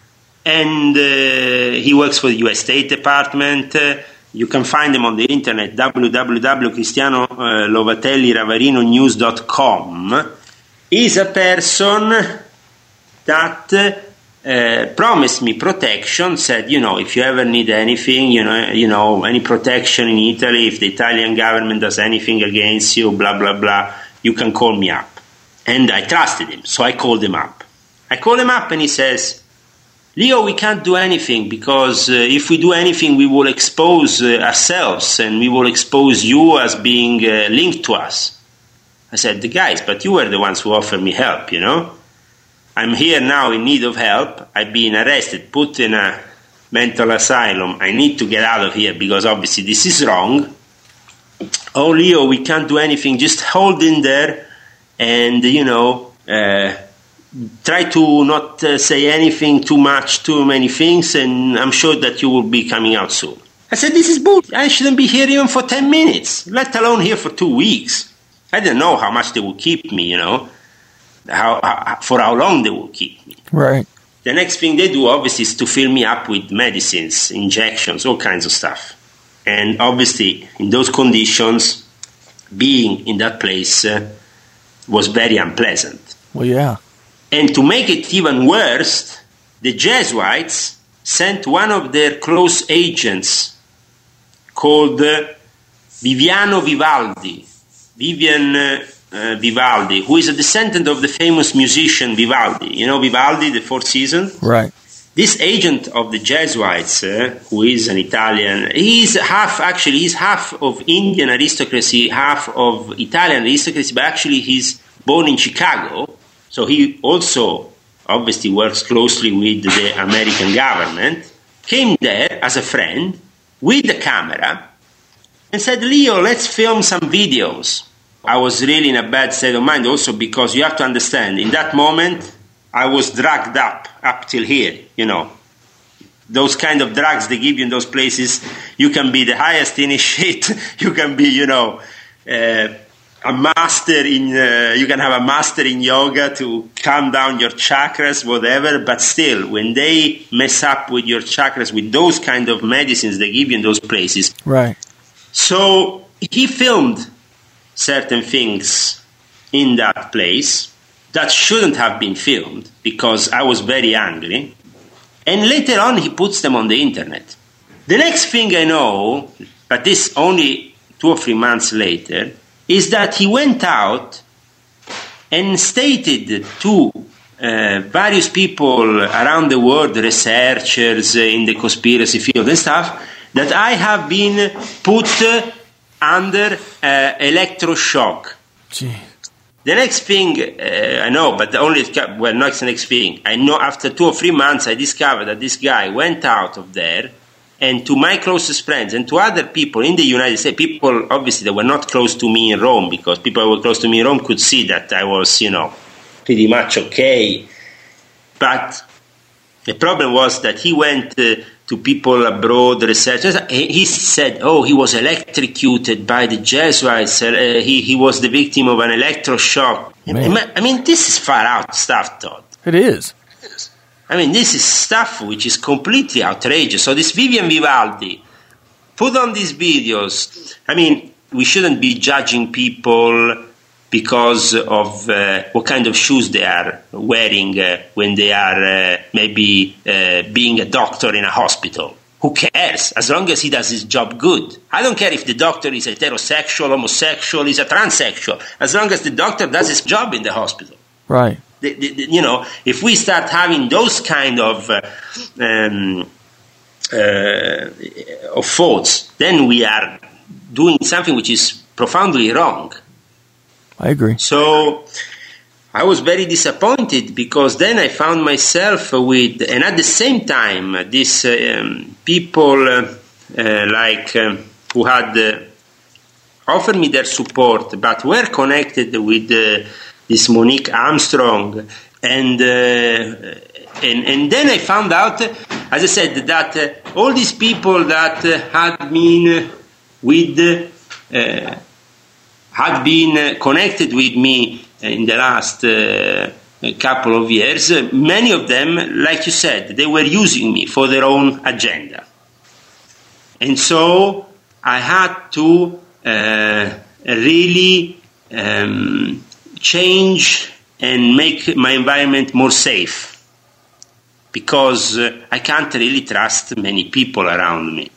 And uh, he works for the U S State Department. Uh, you can find him on the internet, w w w dot cristiano lovatelli ravarino news dot com. He's a person that uh, promised me protection, said, you know, if you ever need anything, you know, you know, any protection in Italy, if the Italian government does anything against you, blah, blah, blah, you can call me up. And I trusted him, so I called him up. I called him up and he says, Leo, we can't do anything, because uh, if we do anything, we will expose uh, ourselves, and we will expose you as being uh, linked to us. I said, the guys, but you were the ones who offered me help, you know? I'm here now in need of help. I've been arrested, put in a mental asylum. I need to get out of here, because obviously this is wrong. Oh, Leo, we can't do anything. Just hold in there and, you know, uh, try to not uh, say anything too much, too many things, and I'm sure that you will be coming out soon. I said, this is bullshit. I shouldn't be here even for ten minutes, let alone here for two weeks. I didn't know how much they would keep me, you know, how, how for how long they will keep me. Right. The next thing they do, obviously, is to fill me up with medicines, injections, all kinds of stuff. And obviously, in those conditions, being in that place uh, was very unpleasant. Well, yeah. And to make it even worse, the Jesuits sent one of their close agents called uh, Viviano Vivaldi, Vivian uh, uh, Vivaldi, who is a descendant of the famous musician Vivaldi. You know Vivaldi, the Four Seasons? Right. This agent of the Jesuits, uh, who is an Italian, he's half, actually, he's half of Indian aristocracy, half of Italian aristocracy, but actually he's born in Chicago. So he also obviously works closely with the American government, came there as a friend with the camera and said, Leo, let's film some videos. I was really in a bad state of mind also, because you have to understand, in that moment, I was drugged up, up till here, you know. Those kind of drugs they give you in those places, you can be the highest initiate, you can be, you know, uh, a master in, uh, you can have a master in yoga to calm down your chakras, whatever, but still, when they mess up with your chakras, with those kind of medicines they give you in those places. Right. So he filmed certain things in that place that shouldn't have been filmed, because I was very angry. And later on, he puts them on the internet. The next thing I know, but this only two or three months later, is that he went out and stated to uh, various people around the world, researchers in the conspiracy field and stuff, that I have been put uh, under uh, electroshock. Gee. The next thing, uh, I know, but the only, well, not the next thing. I know after two or three months, I discovered that this guy went out of there, and to my closest friends and to other people in the United States, people obviously that were not close to me in Rome, because people who were close to me in Rome could see that I was, you know, pretty much okay. But the problem was that he went uh, to people abroad, researchers. He said, oh, he was electrocuted by the Jesuits. Uh, he, he was the victim of an electroshock. Man. I mean, this is far out stuff, Todd. It is. I mean, this is stuff which is completely outrageous. So this Vivian Vivaldi put on these videos. I mean, we shouldn't be judging people because of uh, what kind of shoes they are wearing uh, when they are uh, maybe uh, being a doctor in a hospital. Who cares? As long as he does his job good. I don't care if the doctor is heterosexual, homosexual, is a transsexual. As long as the doctor does his job in the hospital. Right. The, the, the, you know, if we start having those kind of uh, um, uh, of thoughts, then we are doing something which is profoundly wrong. I agree. So I was very disappointed because then I found myself with, and at the same time, uh, these uh, um, people uh, uh, like uh, who had uh, offered me their support, but were connected with uh, this Monique Armstrong, and uh, and and then I found out, as I said, that uh, all these people that uh, had been with uh, had been connected with me in the last uh, couple of years, uh, many of them, like you said, they were using me for their own agenda. And so I had to uh, really um, change and make my environment more safe, because uh, I can't really trust many people around me.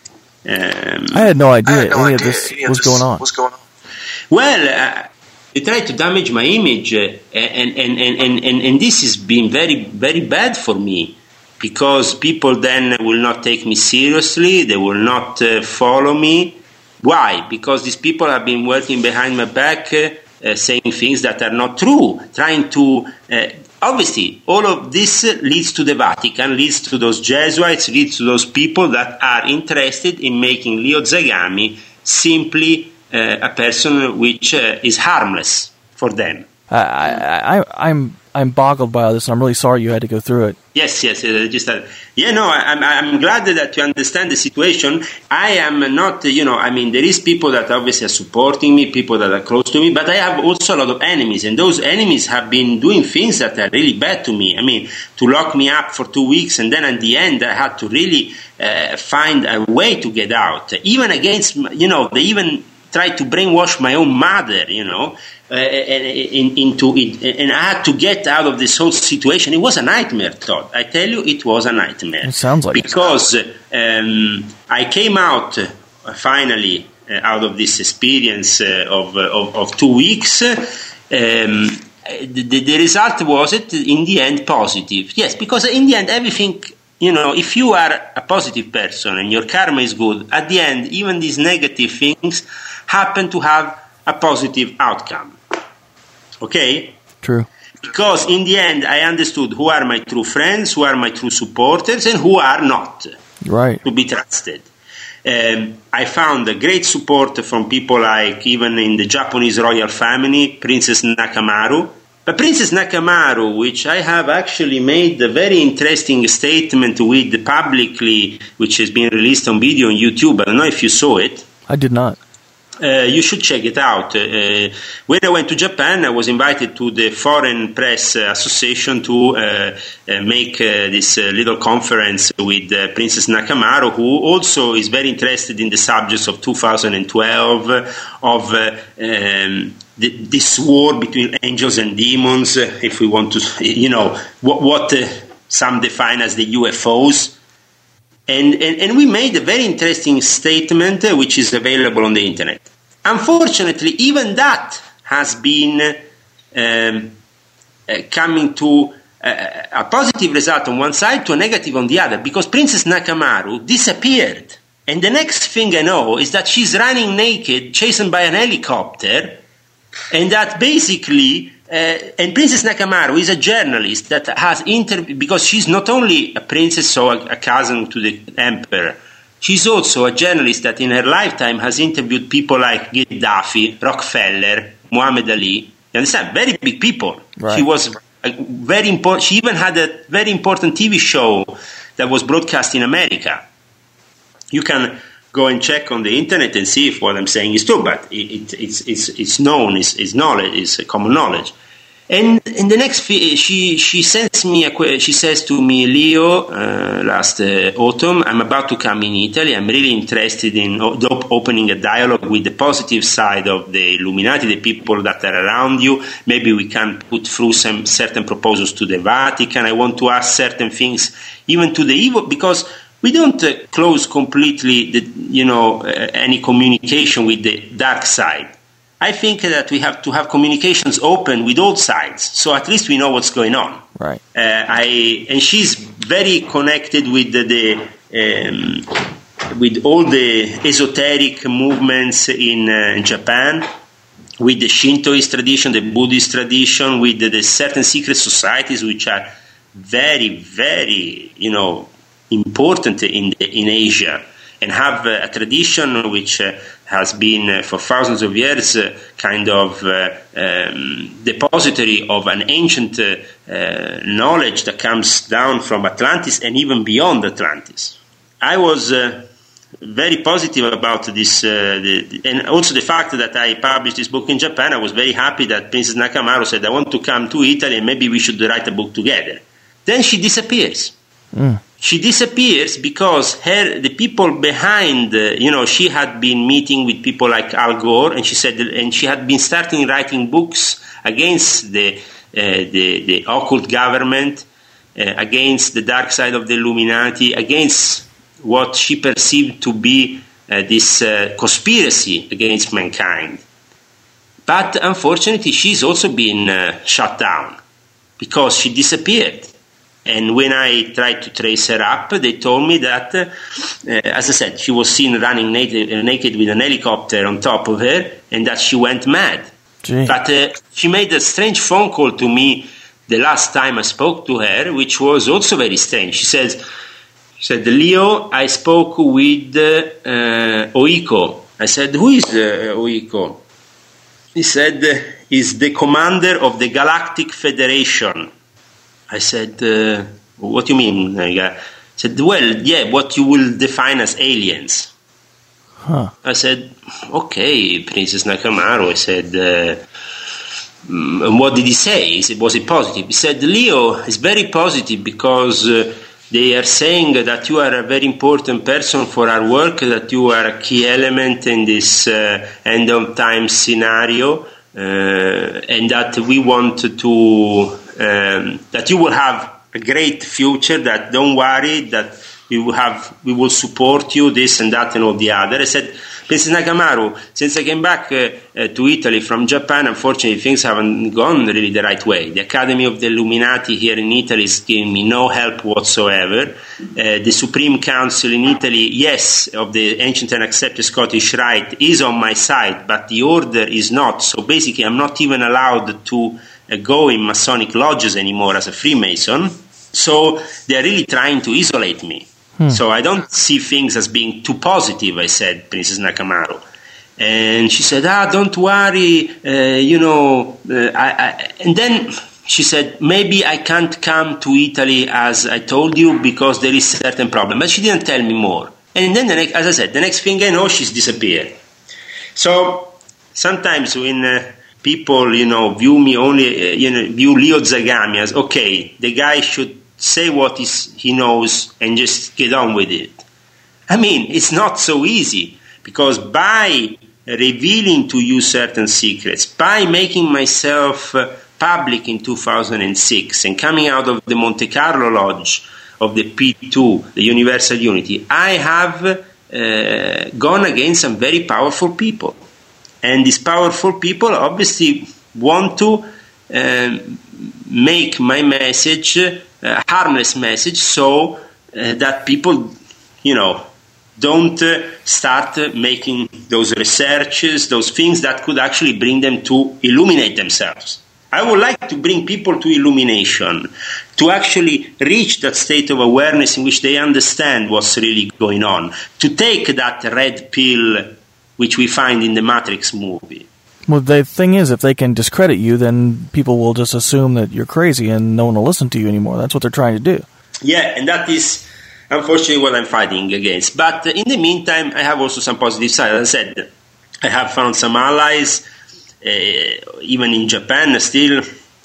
Um, I had no idea had no any idea of this any of was this going on. was going on. Well, uh, they tried to damage my image, uh, and, and, and, and, and, and this has been very, very bad for me, because people then will not take me seriously, they will not uh, follow me. Why? Because these people have been working behind my back, uh, uh, saying things that are not true, trying to... Uh, obviously, all of this leads to the Vatican, leads to those Jesuits, leads to those people that are interested in making Leo Zagami simply uh, a person which uh, is harmless for them. I, I, I, I'm I'm boggled by all this, and I'm really sorry you had to go through it. Yes, yes. Uh, just uh, yeah, no. I, I'm I'm glad that you understand the situation. I am not, you know. I mean, there is people that obviously are supporting me, people that are close to me, but I have also a lot of enemies, and those enemies have been doing things that are really bad to me. I mean, to lock me up for two weeks, and then at the end, I had to really uh, find a way to get out, even against, you know, they even tried to brainwash my own mother, you know. Uh, in, into it, and I had to get out of this whole situation. It was a nightmare, Todd. I tell you, it was a nightmare. It sounds like because um, I came out uh, finally uh, out of this experience uh, of, uh, of of two weeks. Um, the, the result was it in the end positive. Yes, because in the end everything. You know, if you are a positive person and your karma is good, at the end, even these negative things happen to have a positive outcome. Okay? True. Because in the end, I understood who are my true friends, who are my true supporters, and who are not. Right. To be trusted. Um, I found a great support from people like, even in the Japanese royal family, Princess Nakamaru. But Princess Nakamaru, which I have actually made a very interesting statement with publicly, which has been released on video on YouTube. I don't know if you saw it. I did not. Uh, you should check it out. Uh, when I went to Japan, I was invited to the Foreign Press Association to uh, uh, make uh, this uh, little conference with uh, Princess Nakamaru, who also is very interested in the subjects of two thousand twelve, of uh, um, the, this war between angels and demons, uh, if we want to, you know, what, what uh, some define as the U F Os. And, and, and we made a very interesting statement, uh, which is available on the internet. Unfortunately, even that has been um, uh, coming to uh, a positive result on one side, to a negative on the other, because Princess Nakamaru disappeared. And the next thing I know is that she's running naked, chased by an helicopter, and that basically... Uh, and Princess Nakamaru is a journalist that has interviewed, because she's not only a princess or a, a cousin to the emperor, she's also a journalist that in her lifetime has interviewed people like Gaddafi, Rockefeller, Muhammad Ali. You understand? Very big people. Right. She was a very important. She even had a very important T V show that was broadcast in America. You can go and check on the internet and see if what I'm saying is true, but it, it, it's, it's, it's known, it's, it's knowledge, it's common knowledge. And in the next, she she sends me a she says to me, Leo, uh, last uh, autumn, I'm about to come in Italy. I'm really interested in op- opening a dialogue with the positive side of the Illuminati, the people that are around you. Maybe we can put through some certain proposals to the Vatican. I want to ask certain things, even to the evil, because we don't uh, close completely, the, you know, uh, any communication with the dark side. I think that we have to have communications open with all sides, so at least we know what's going on. Right. Uh, I and she's very connected with the, the um, with all the esoteric movements in, uh, in Japan, with the Shintoist tradition, the Buddhist tradition, with the, the certain secret societies which are very, very, you know, important in the, in Asia, and have uh, a tradition which uh, has been uh, for thousands of years uh, kind of uh, um, depository of an ancient uh, uh, knowledge that comes down from Atlantis and even beyond Atlantis. I was uh, very positive about this, uh, the, and also the fact that I published this book in Japan. I was very happy that Princess Nakamaru said, I want to come to Italy and maybe we should write a book together. Then she disappears. Mm. She disappears because her the people behind, uh, you know, she had been meeting with people like Al Gore, and she said, and she had been starting writing books against the uh, the, the occult government, uh, against the dark side of the Illuminati, against what she perceived to be uh, this uh, conspiracy against mankind. But unfortunately, she's also been uh, shut down because she disappeared. And when I tried to trace her up, they told me that, uh, as I said, she was seen running naked, naked with an helicopter on top of her, and that she went mad. Gee. But uh, she made a strange phone call to me the last time I spoke to her, which was also very strange. She said, she said Leo, I spoke with uh, uh, Oiko. I said, who is uh, Oiko? He said, uh, he's the commander of the Galactic Federation. I said, uh, what do you mean? I said, well, yeah, what you will define as aliens. Huh. I said, okay, Princess Nakamaru. I said, uh, and what did he say? He said, was it positive? He said, Leo is very positive because uh, they are saying that you are a very important person for our work, that you are a key element in this uh, end of time scenario, uh, and that we want to... Um, that you will have a great future, that don't worry, that we will have, we will support you, this and that and all the other. I said, Princess Nakamaru, since I came back uh, uh, to Italy from Japan, unfortunately things haven't gone really the right way. The Academy of the Illuminati here in Italy is giving me no help whatsoever. Uh, the Supreme Council in Italy, yes, of the ancient and accepted Scottish Rite is on my side, but the order is not. So basically I'm not even allowed to Uh, go in Masonic lodges anymore as a Freemason, so they're really trying to isolate me. Hmm. So I don't see things as being too positive, I said, Princess Nakamaru. And she said, ah, don't worry, uh, you know, uh, I, I, and then she said, maybe I can't come to Italy as I told you because there is a certain problem. But she didn't tell me more. And then, the next, as I said, the next thing I know, she's disappeared. So sometimes when... Uh, People, you know, view me only, uh, you know, view Leo Zagami as, okay, the guy should say what is, he knows and just get on with it. I mean, it's not so easy, because by revealing to you certain secrets, by making myself uh, public in two thousand six and coming out of the Monte Carlo Lodge of the P two, the Universal Unity, I have uh, gone against some very powerful people. And these powerful people obviously want to uh, make my message a harmless message, so uh, that people, you know, don't uh, start uh, making those researches, those things that could actually bring them to illuminate themselves. I would like to bring people to illumination, to actually reach that state of awareness in which they understand what's really going on, to take that red pill which we find in the Matrix movie. Well, the thing is, if they can discredit you, then people will just assume that you're crazy and no one will listen to you anymore. That's what they're trying to do. Yeah, and that is, unfortunately, what I'm fighting against. But in the meantime, I have also some positive side. As I said, I have found some allies, uh, even in Japan still.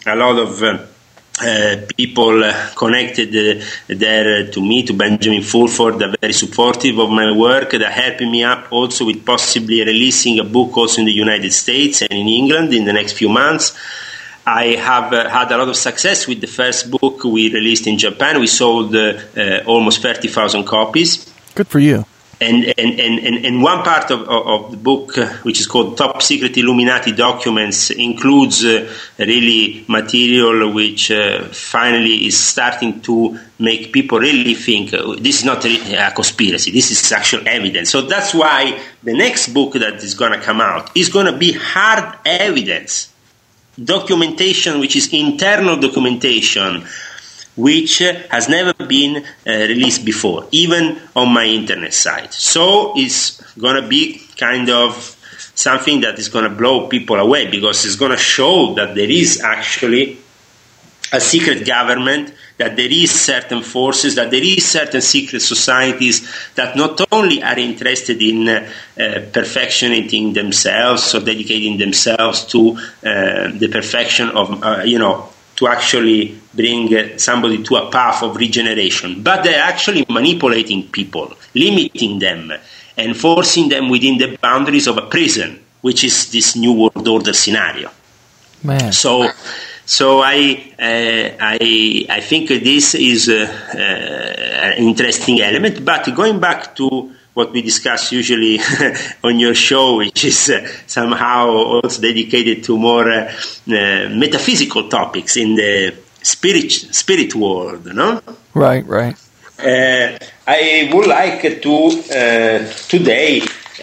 a lot of uh, uh, people uh, connected uh, there uh, to me, to Benjamin Fulford, are very supportive of my work. They're helping me up also with possibly releasing a book also in the United States and in England in the next few months. I have uh, had a lot of success with the first book we released in Japan. We sold uh, uh, almost thirty thousand copies. Good for you. And and, and, and one part of, of, of the book, uh, which is called Top Secret Illuminati Documents, includes uh, really material which uh, finally is starting to make people really think uh, this is not really a conspiracy, this is actual evidence. So that's why the next book that is going to come out is going to be hard evidence, documentation which is internal documentation, which uh, has never been uh, released before, even on my internet site. So it's going to be kind of something that is going to blow people away, because it's going to show that there is actually a secret government, that there is certain forces, that there is certain secret societies that not only are interested in uh, uh, perfectioning themselves or dedicating themselves to uh, the perfection of, uh, you know, to actually bring uh, somebody to a path of regeneration, but they're actually manipulating people, limiting them, and forcing them within the boundaries of a prison, which is this new world order scenario. Man. So, so I, uh, I, I think this is uh, uh, an interesting element. But going back to what we discuss usually on your show, which is uh, somehow also dedicated to more uh, uh, metaphysical topics in the spirit spirit world, no? Right, right. Uh, I would like to uh, today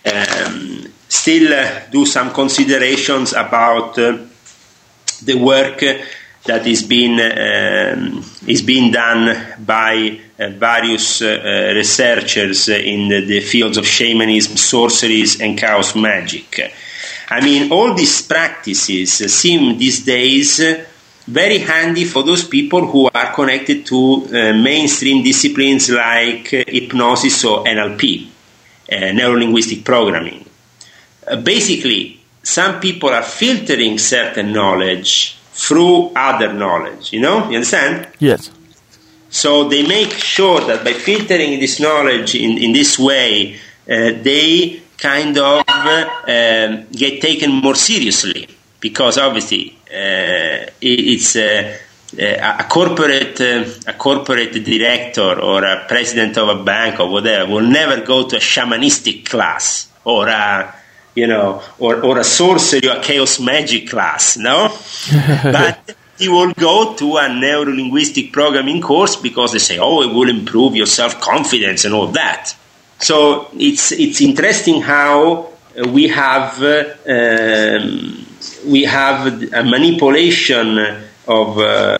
um, still uh, do some considerations about uh, the work that is being um, is being done by uh, various uh, researchers in the, the fields of shamanism, sorceries, and chaos magic. I mean, all these practices seem these days very handy for those people who are connected to uh, mainstream disciplines like uh, hypnosis or N L P, uh, neuro-linguistic programming. Uh, basically, some people are filtering certain knowledge through other knowledge, you know? You understand? Yes. So they make sure that by filtering this knowledge in, in this way, uh, they kind of uh, um, get taken more seriously, because obviously uh, it, it's uh, a corporate uh, a corporate director or a president of a bank or whatever will never go to a shamanistic class or a you know, or, or a sorcery or a chaos magic class, no? But he will go to a neuro-linguistic programming course because they say, oh, it will improve your self-confidence and all that. So it's it's interesting how we have uh, um, we have a manipulation of uh,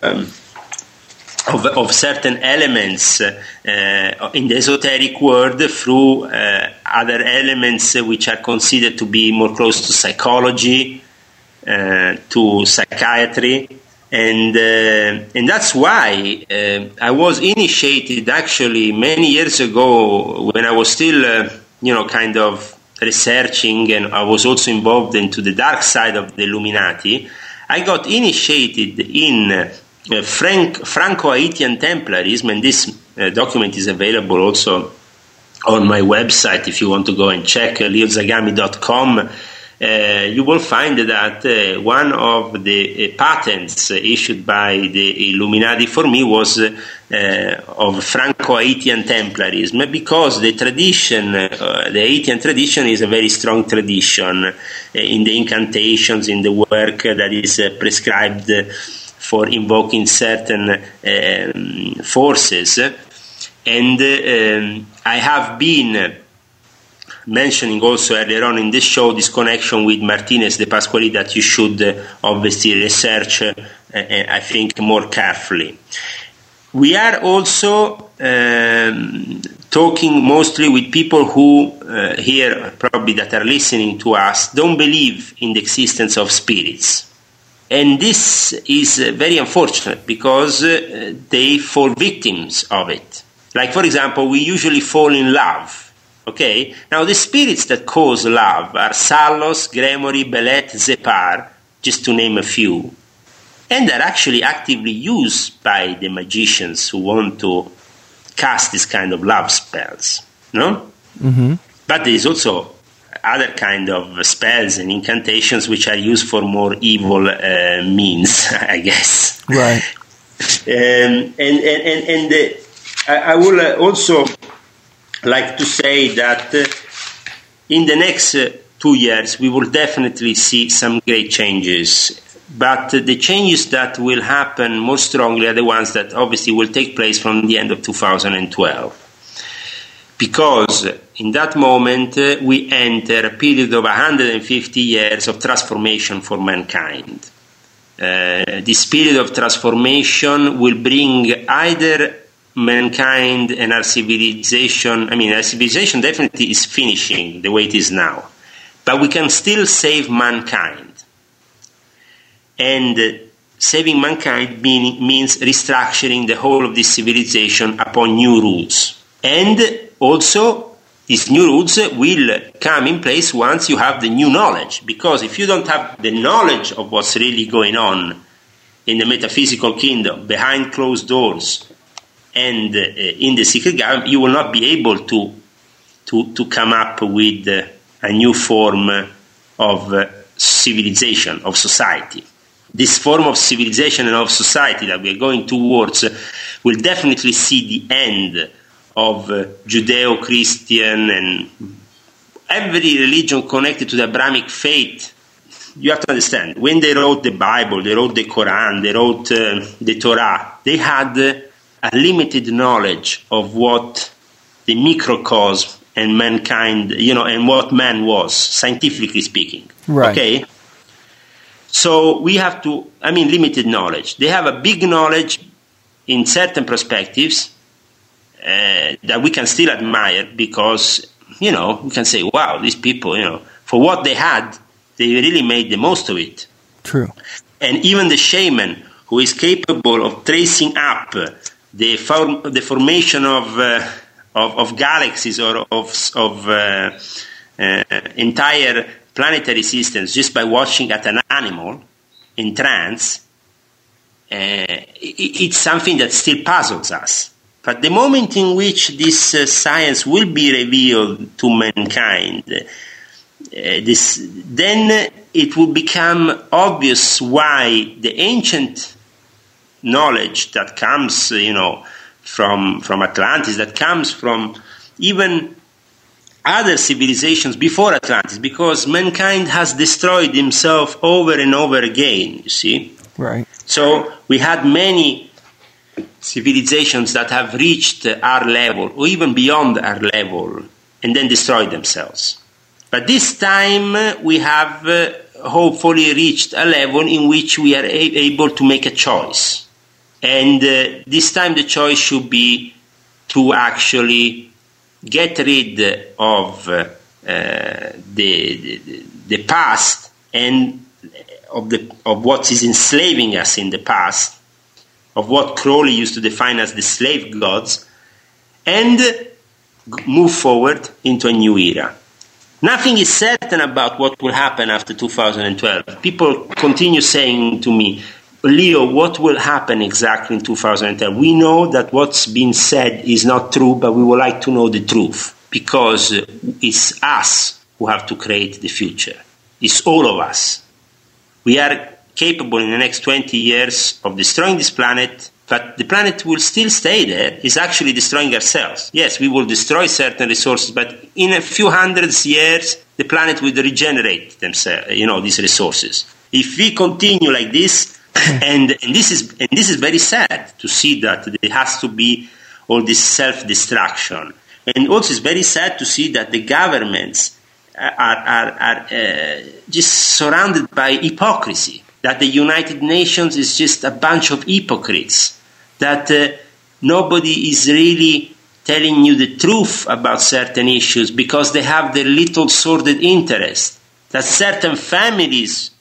Of, of certain elements uh, in the esoteric world through uh, other elements which are considered to be more close to psychology, uh, to psychiatry, and uh, and that's why uh, I was initiated actually many years ago when I was still uh, you know kind of researching, and I was also involved into the dark side of the Illuminati. I got initiated in Uh, Frank, Franco-Haitian Templarism, and this uh, document is available also on my website if you want to go and check, uh, leo zagami dot com. Uh, you will find that uh, one of the uh, patents uh, issued by the Illuminati for me was uh, uh, of Franco-Haitian Templarism, because the tradition, uh, the Haitian tradition is a very strong tradition uh, in the incantations, in the work that is uh, prescribed uh, for invoking certain um, forces. And uh, um, I have been mentioning also earlier on in this show this connection with Martinez de Pasquali that you should uh, obviously research, uh, I think, more carefully. We are also um, talking mostly with people who uh, here probably that are listening to us don't believe in the existence of spirits. And this is uh, very unfortunate because uh, they fall victims of it. Like, for example, we usually fall in love, okay? Now, the spirits that cause love are Salos, Gremory, Belet, Zepar, just to name a few. and they're actually actively used by the magicians who want to cast this kind of love spells, no? Mm-hmm. But there is also other kind of spells and incantations which are used for more evil uh, means, I guess. Right. Um, and and, and, and uh, I, I would uh, also like to say that uh, in the next uh, two years we will definitely see some great changes. But uh, the changes that will happen more strongly are the ones that obviously will take place from the end of two thousand twelve. Because in that moment uh, we enter a period of one hundred fifty years of transformation for mankind. Uh, this period of transformation will bring either mankind and our civilization, I mean, our civilization definitely is finishing the way it is now, but we can still save mankind. And uh, saving mankind mean, means restructuring the whole of this civilization upon new rules. And also, these new rules will come in place once you have the new knowledge, because if you don't have the knowledge of what's really going on in the metaphysical kingdom, behind closed doors, and uh, in the secret government, you will not be able to to, to come up with uh, a new form of uh, civilization, of society. This form of civilization and of society that we are going towards uh, will definitely see the end of uh, Judeo-Christian and every religion connected to the Abrahamic faith. You have to understand, when they wrote the Bible, they wrote the Quran, they wrote uh, the Torah, they had uh, a limited knowledge of what the microcosm and mankind, you know, and what man was, scientifically speaking. Right. Okay? So we have to, I mean, limited knowledge. They have a big knowledge in certain perspectives, Uh, that we can still admire because, you know, we can say, wow, these people, you know, for what they had, they really made the most of it. True. And even the shaman who is capable of tracing up the form, the formation of, uh, of of galaxies or of of uh, uh, entire planetary systems just by watching at an animal in trance, uh, it, it's something that still puzzles us. But the moment in which this uh, science will be revealed to mankind, uh, this, then it will become obvious why the ancient knowledge that comes, you know, from from Atlantis, that comes from even other civilizations before Atlantis, because mankind has destroyed himself over and over again, you see. Right. So we had many civilizations that have reached our level or even beyond our level and then destroyed themselves. But this time uh, we have uh, hopefully reached a level in which we are a- able to make a choice. And uh, this time the choice should be to actually get rid of uh, uh, the, the, the past and of, the, of what is enslaving us in the past, of what Crowley used to define as the slave gods, and move forward into a new era. Nothing is certain about what will happen after two thousand twelve. People continue saying to me, Leo, what will happen exactly in two thousand twelve? We know that what's been said is not true, but we would like to know the truth, because it's us who have to create the future. It's all of us. We are capable in the next twenty years of destroying this planet, but the planet will still stay there. It's actually destroying ourselves. Yes, we will destroy certain resources, but in a few hundreds years, the planet will regenerate themselves, you know, these resources. If we continue like this, and, and this is and this is very sad to see that there has to be all this self-destruction. And also it's very sad to see that the governments are, are, are uh, just surrounded by hypocrisy. That the United Nations is just a bunch of hypocrites, that uh, nobody is really telling you the truth about certain issues because they have their little sordid interest, that certain families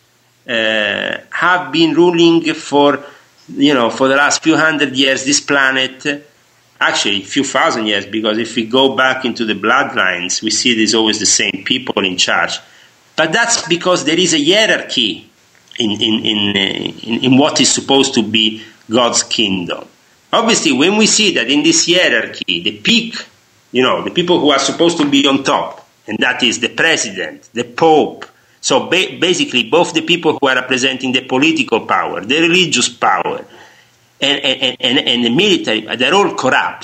uh, have been ruling for, you know, for the last few hundred years this planet, actually a few thousand years, because if we go back into the bloodlines, we see there's always the same people in charge. But that's because there is a hierarchy in in in, uh, in in what is supposed to be God's kingdom. Obviously, when we see that in this hierarchy, the peak, you know, the people who are supposed to be on top, and that is the president, the pope, so ba- basically both the people who are representing the political power, the religious power, and, and, and, and the military, they're all corrupt,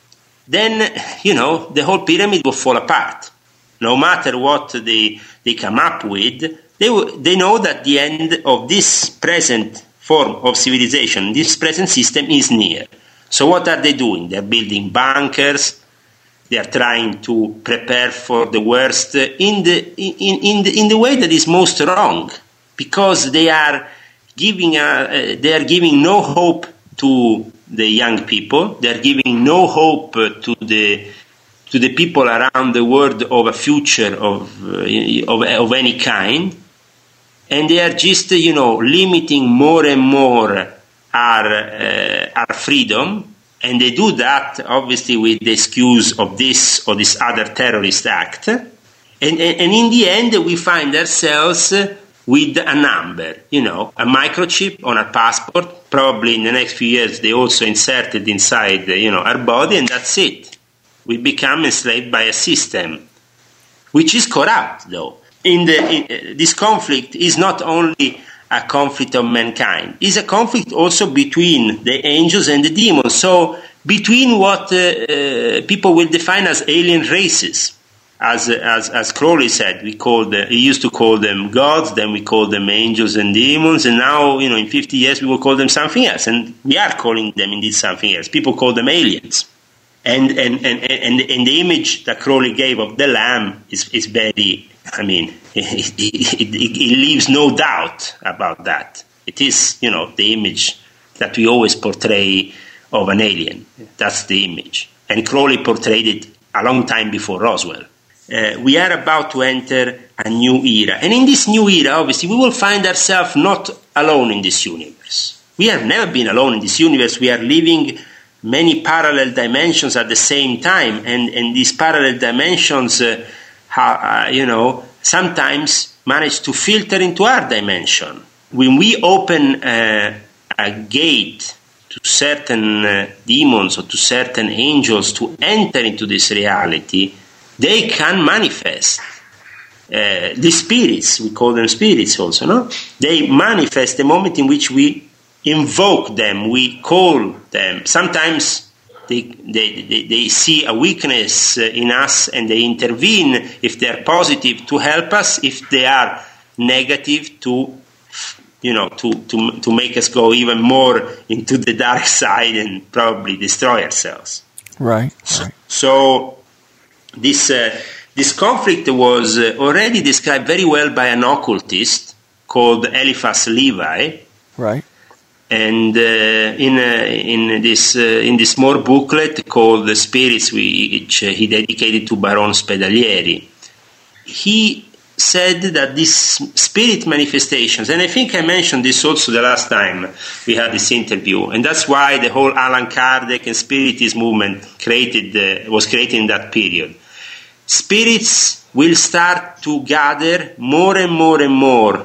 then, you know, the whole pyramid will fall apart. No matter what they, they come up with, they, will, they know that the end of this present form of civilization, this present system is near. So what are they doing? They're building bunkers. They are trying to prepare for the worst in the in, in the in the way that is most wrong, because they are giving uh, they are giving no hope to the young people. They are giving no hope to the to the people around the world of a future of uh, of, of any kind, and they are just you know limiting more and more our uh, our freedom. And they do that, obviously, with the excuse of this or this other terrorist act. And, and, and in the end, we find ourselves with a number, you know, a microchip on our passport. Probably in the next few years, they also inserted inside, you know, our body, and that's it. We become enslaved by a system, which is corrupt, though. In the in, this conflict is not only a conflict of mankind. It's a conflict also between the angels and the demons. So between what uh, uh, people will define as alien races, as as as Crowley said, we called the, he used to call them gods, then we called them angels and demons, and now you know in fifty years we will call them something else, and we are calling them indeed something else. People call them aliens, and and and and, and the image that Crowley gave of the lamb is is very. I mean, it, it, it, it leaves no doubt about that. It is, you know, the image that we always portray of an alien. That's the image. And Crowley portrayed it a long time before Roswell. Uh, we are about to enter a new era. And in this new era, obviously, we will find ourselves not alone in this universe. We have never been alone in this universe. We are living many parallel dimensions at the same time. And, and these parallel dimensions... Uh, How, uh, you know, sometimes manage to filter into our dimension. When we open uh, a gate to certain uh, demons or to certain angels to enter into this reality, they can manifest. Uh, the spirits, we call them spirits also, no? They manifest the moment in which we invoke them, we call them. Sometimes They, they, they, they see a weakness in us and they intervene if they're positive to help us, if they are negative to, you know, to, to, to make us go even more into the dark side and probably destroy ourselves. Right. So, right. so this, uh, this conflict was uh, already described very well by an occultist called Eliphas Levi. Right. And uh, in uh, in this uh, in this small booklet called "The Spirits," which uh, he dedicated to Baron Spedalieri, he said that these spirit manifestations, and I think I mentioned this also the last time we had this interview, and that's why the whole Allan Kardec and Spiritism movement created uh, was created in that period. Spirits will start to gather more and more and more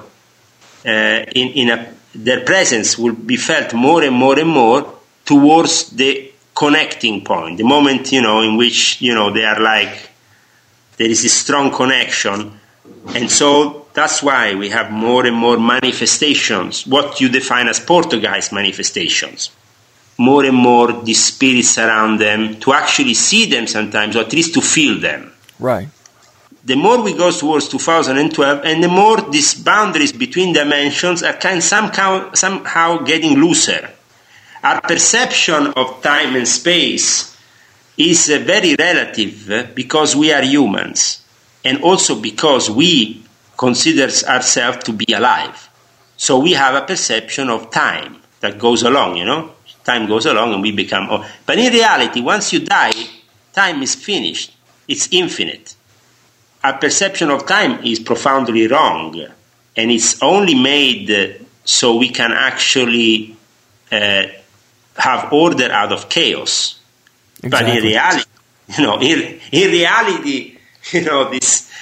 uh, in in a their presence will be felt more and more and more towards the connecting point, the moment, you know, in which, you know, they are like, there is a strong connection. And so that's why we have more and more manifestations, what you define as poltergeist manifestations. More and more these spirits around them, to actually see them sometimes, or at least to feel them. Right. The more we go towards two thousand twelve, and the more these boundaries between dimensions are kind of somehow, somehow getting looser. Our perception of time and space is uh, very relative uh, because we are humans, and also because we consider ourselves to be alive. So we have a perception of time that goes along, you know. Time goes along and we become... Oh. But in reality, once you die, time is finished. It's infinite. Our perception of time is profoundly wrong, and it's only made so we can actually uh, have order out of chaos. Exactly. But in reality, you know, in, in reality, you know, this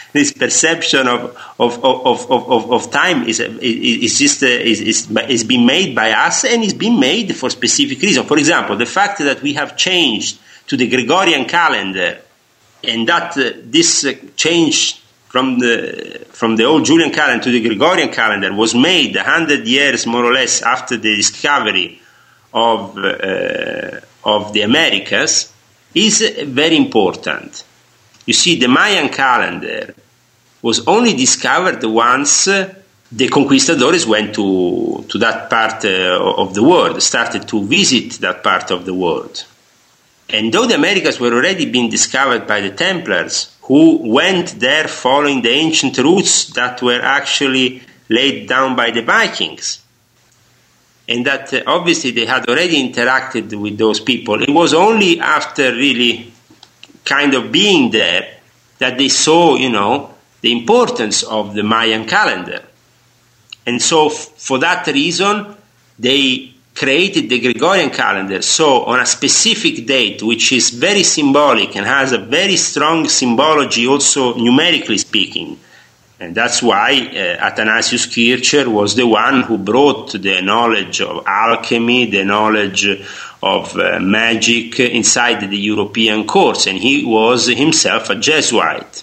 this perception of of of of, of, of time is is just uh, is, is is being made by us, and is being made for specific reason. For example, the fact that we have changed to the Gregorian calendar, and that uh, this uh, change from the from the old Julian calendar to the Gregorian calendar was made a hundred years more or less after the discovery of uh, of the Americas, is uh, very important. You see, the Mayan calendar was only discovered once uh, the conquistadores went to, to that part uh, of the world, started to visit that part of the world. And though the Americas were already being discovered by the Templars, who went there following the ancient routes that were actually laid down by the Vikings, and that uh, obviously they had already interacted with those people, it was only after really kind of being there that they saw, you know, the importance of the Mayan calendar. And so f- for that reason, they created the Gregorian calendar. So on a specific date, which is very symbolic and has a very strong symbology also numerically speaking. And that's why uh, Athanasius Kircher was the one who brought the knowledge of alchemy, the knowledge of uh, magic inside the European courts, and he was himself a Jesuit.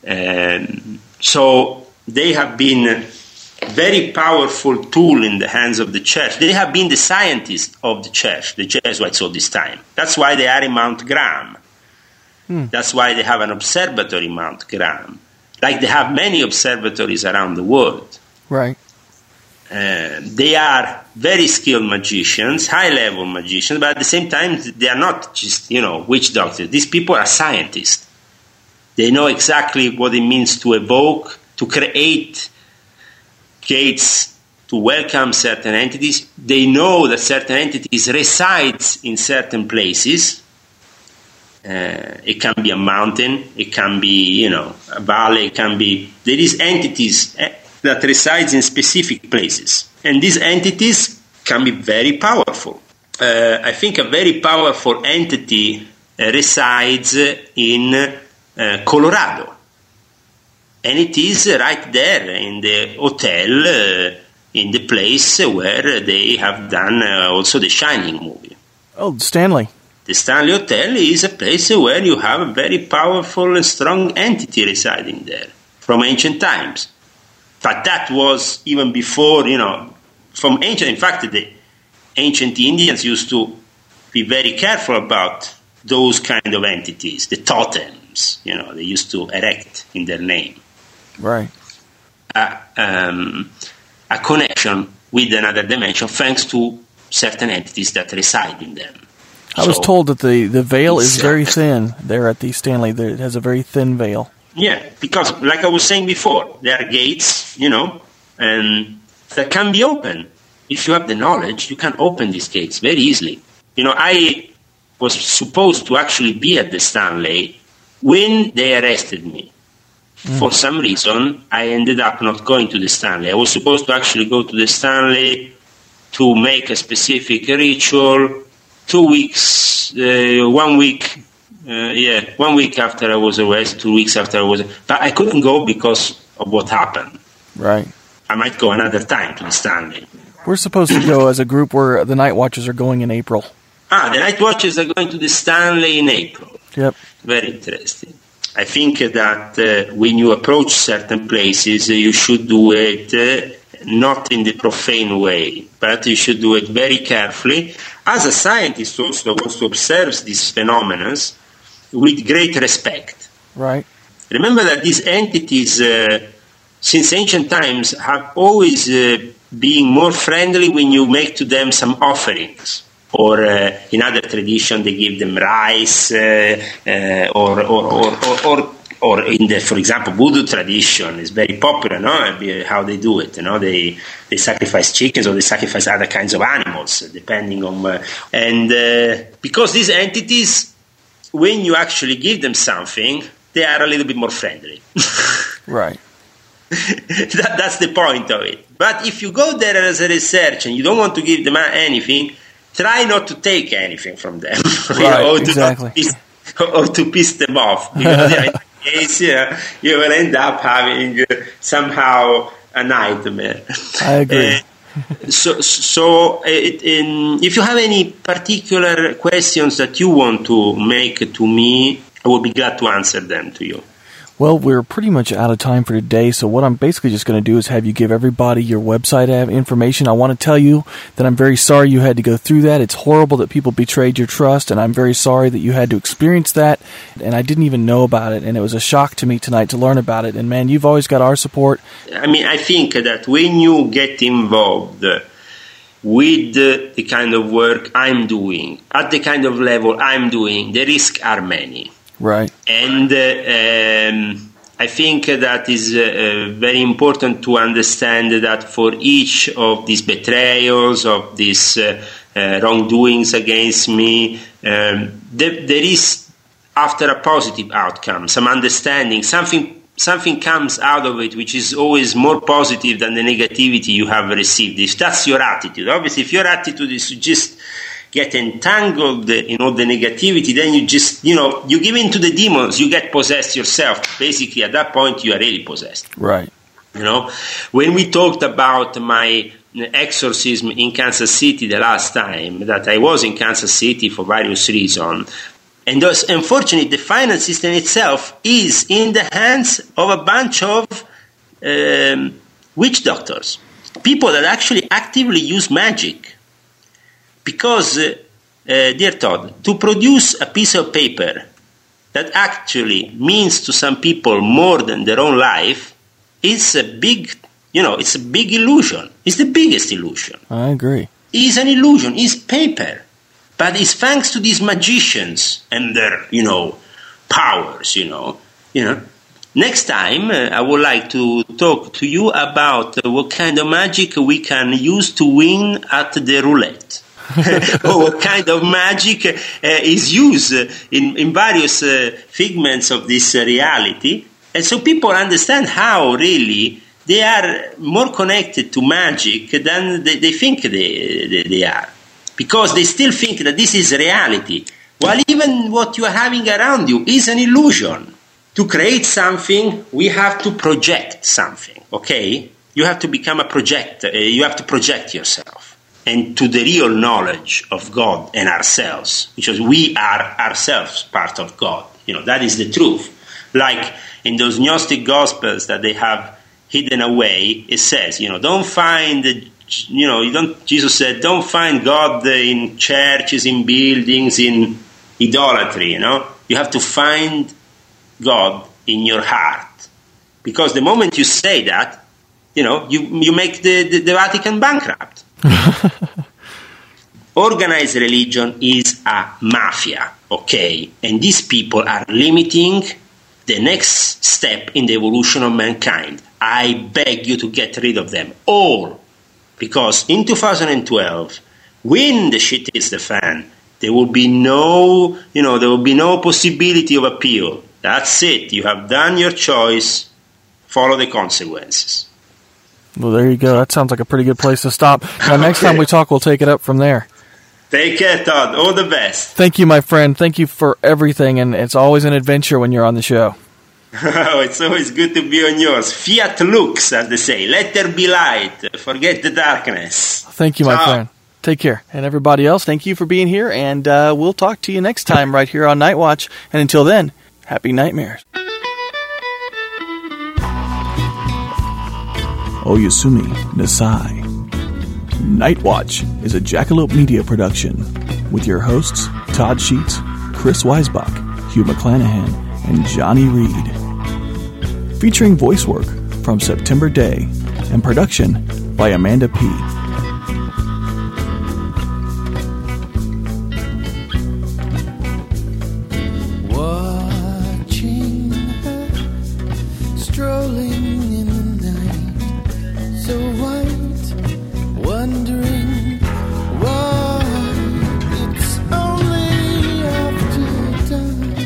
Um, so they have been a very powerful tool in the hands of the church. They have been the scientists of the church, the Jesuits of this time. That's why they are in Mount Graham. Hmm. That's why they have an observatory in Mount Graham. Like they have many observatories around the world. Right. Uh, they are very skilled magicians, high-level magicians, but at the same time, they are not just, you know, witch doctors. These people are scientists. They know exactly what it means to evoke, to create gates, to welcome certain entities. They know that certain entities reside in certain places. Uh, it can be a mountain, it can be, you know, a valley, it can be... There is entities that resides in specific places. And these entities can be very powerful. Uh, I think a very powerful entity uh, resides in uh, Colorado. And it is right there in the hotel, uh, in the place where they have done uh, also the Shining movie. Oh, Stanley. The Stanley Hotel is a place where you have a very powerful and strong entity residing there from ancient times. But that was even before, you know, from ancient, in fact, the ancient Indians used to be very careful about those kind of entities, the totems, you know, they used to erect in their name. Right. Uh, um, a connection with another dimension thanks to certain entities that reside in them. I was so, told that the, the veil is very thin there at the Stanley. It has a very thin veil. Yeah, because like I was saying before, there are gates, you know, and that can be open. If you have the knowledge, you can open these gates very easily. You know, I was supposed to actually be at the Stanley when they arrested me. Mm. For some reason, I ended up not going to the Stanley. I was supposed to actually go to the Stanley to make a specific ritual. Two weeks, uh, one week, uh, yeah, one week after I was arrested, two weeks after I was, but I couldn't go because of what happened. Right. I might go another time to the Stanley. We're supposed to go as a group where the Night Watchers are going in April. Ah, the Night Watchers are going to the Stanley in April. Yep. Very interesting. I think that uh, when you approach certain places, uh, you should do it uh, not in the profane way, but you should do it very carefully. As a scientist also wants to observe these phenomena with great respect. Right. Remember that these entities, uh, since ancient times, have always uh, been more friendly when you make to them some offerings. Or uh, in other tradition, they give them rice, uh, uh, or, or, or, or, or Or in the, for example, Voodoo tradition is very popular, no? How they do it, you know, they they sacrifice chickens or they sacrifice other kinds of animals, depending on. Uh, and uh, because these entities, when you actually give them something, they are a little bit more friendly. Right. that, that's the point of it. But if you go there as a researcher and you don't want to give them anything, try not to take anything from them. Right. You know, or exactly. To piss, or to piss them off. Because case, yeah, you will end up having uh, somehow a nightmare. I agree. Uh, so, so it, in, if you have any particular questions that you want to make to me, I will be glad to answer them to you. Well, we're pretty much out of time for today, so what I'm basically just going to do is have you give everybody your website information. I want to tell you that I'm very sorry you had to go through that. It's horrible that people betrayed your trust, and I'm very sorry that you had to experience that, and I didn't even know about it, and it was a shock to me tonight to learn about it. And, man, you've always got our support. I mean, I think that when you get involved with the kind of work I'm doing, at the kind of level I'm doing, the risks are many. Right. And uh, um, I think that is uh, very important to understand that for each of these betrayals, of these uh, uh, wrongdoings against me, um, there, there is, after a positive outcome, some understanding, something something comes out of it which is always more positive than the negativity you have received. If that's your attitude. Obviously, if your attitude is to just get entangled in all the negativity, then you just, you know, you give in to the demons, you get possessed yourself. Basically, at that point, you are really possessed. Right. You know, when we talked about my exorcism in Kansas City the last time, that I was in Kansas City for various reasons, and thus, unfortunately, the finance system itself is in the hands of a bunch of um, witch doctors, people that actually actively use magic. Because, uh, uh, dear Todd, to produce a piece of paper that actually means to some people more than their own life is a big, you know, it's a big illusion. It's the biggest illusion. I agree. It's an illusion. It's paper. But it's thanks to these magicians and their, you know, powers, you know. You know. Next time, uh, I would like to talk to you about uh, what kind of magic we can use to win at the roulette. Or what kind of magic uh, is used uh, in, in various uh, figments of this uh, reality. And so people understand how really they are more connected to magic than they, they think they, they, they are. Because they still think that this is reality. While even what you are having around you is an illusion. To create something, we have to project something, okay? You have to become a projector. Uh, you have to project yourself. And to the real knowledge of God and ourselves, because we are ourselves part of God. You know, that is the truth. Like in those Gnostic Gospels that they have hidden away, it says, you know, don't find, the, you know, you don't. Jesus said, don't find God in churches, in buildings, in idolatry. You know, you have to find God in your heart, because the moment you say that, you know, you you make the, the, the Vatican bankrupt. Organized religion is a mafia, okay? And these people are limiting the next step in the evolution of mankind. I beg you to get rid of them all, because in two thousand twelve, when the shit hits the fan, there will be no, you know, there will be no possibility of appeal. That's it. You have done your choice. Follow the consequences. Well, there you go. That sounds like a pretty good place to stop. Now, next time we talk, we'll take it up from there. Take care, Todd. All the best. Thank you, my friend. Thank you for everything, and it's always an adventure when you're on the show. Oh, it's always good to be on yours. Fiat lux, as they say. Let there be light. Forget the darkness. Thank you, my Ciao. friend. Take care. And everybody else, thank you for being here, and uh, we'll talk to you next time right here on Night Watch. And until then, happy nightmares. Oyasumi Nasai. Night Watch is a Jackalope Media production with your hosts Todd Sheets, Chris Weisbach, Hugh McClanahan, and Johnny Reed. Featuring voice work from September Day and production by Amanda P. Watching her strolling in the night, so white, wondering why it's only after dark.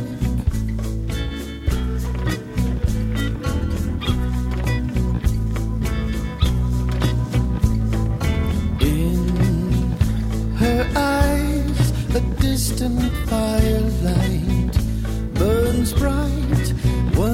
In her eyes, a distant firelight burns bright.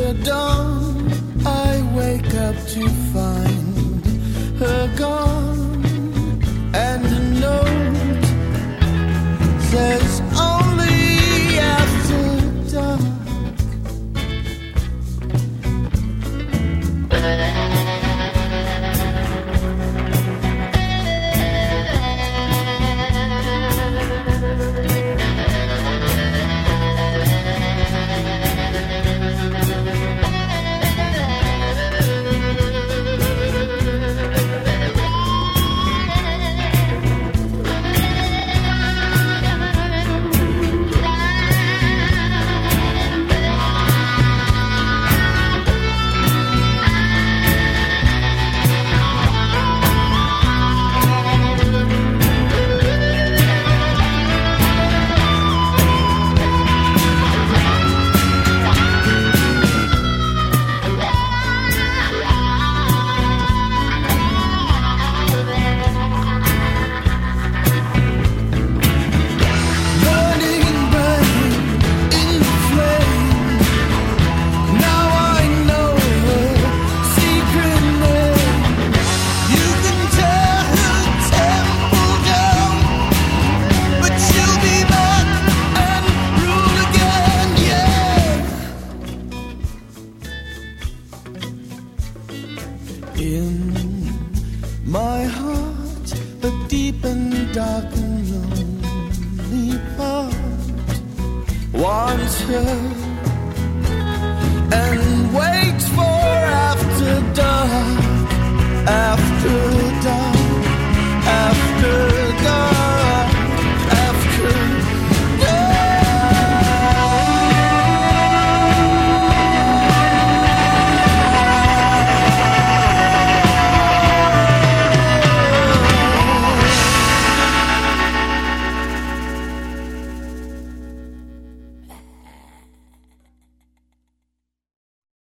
the dawn, I wake up to find her gone, and a note says only after dark. Once her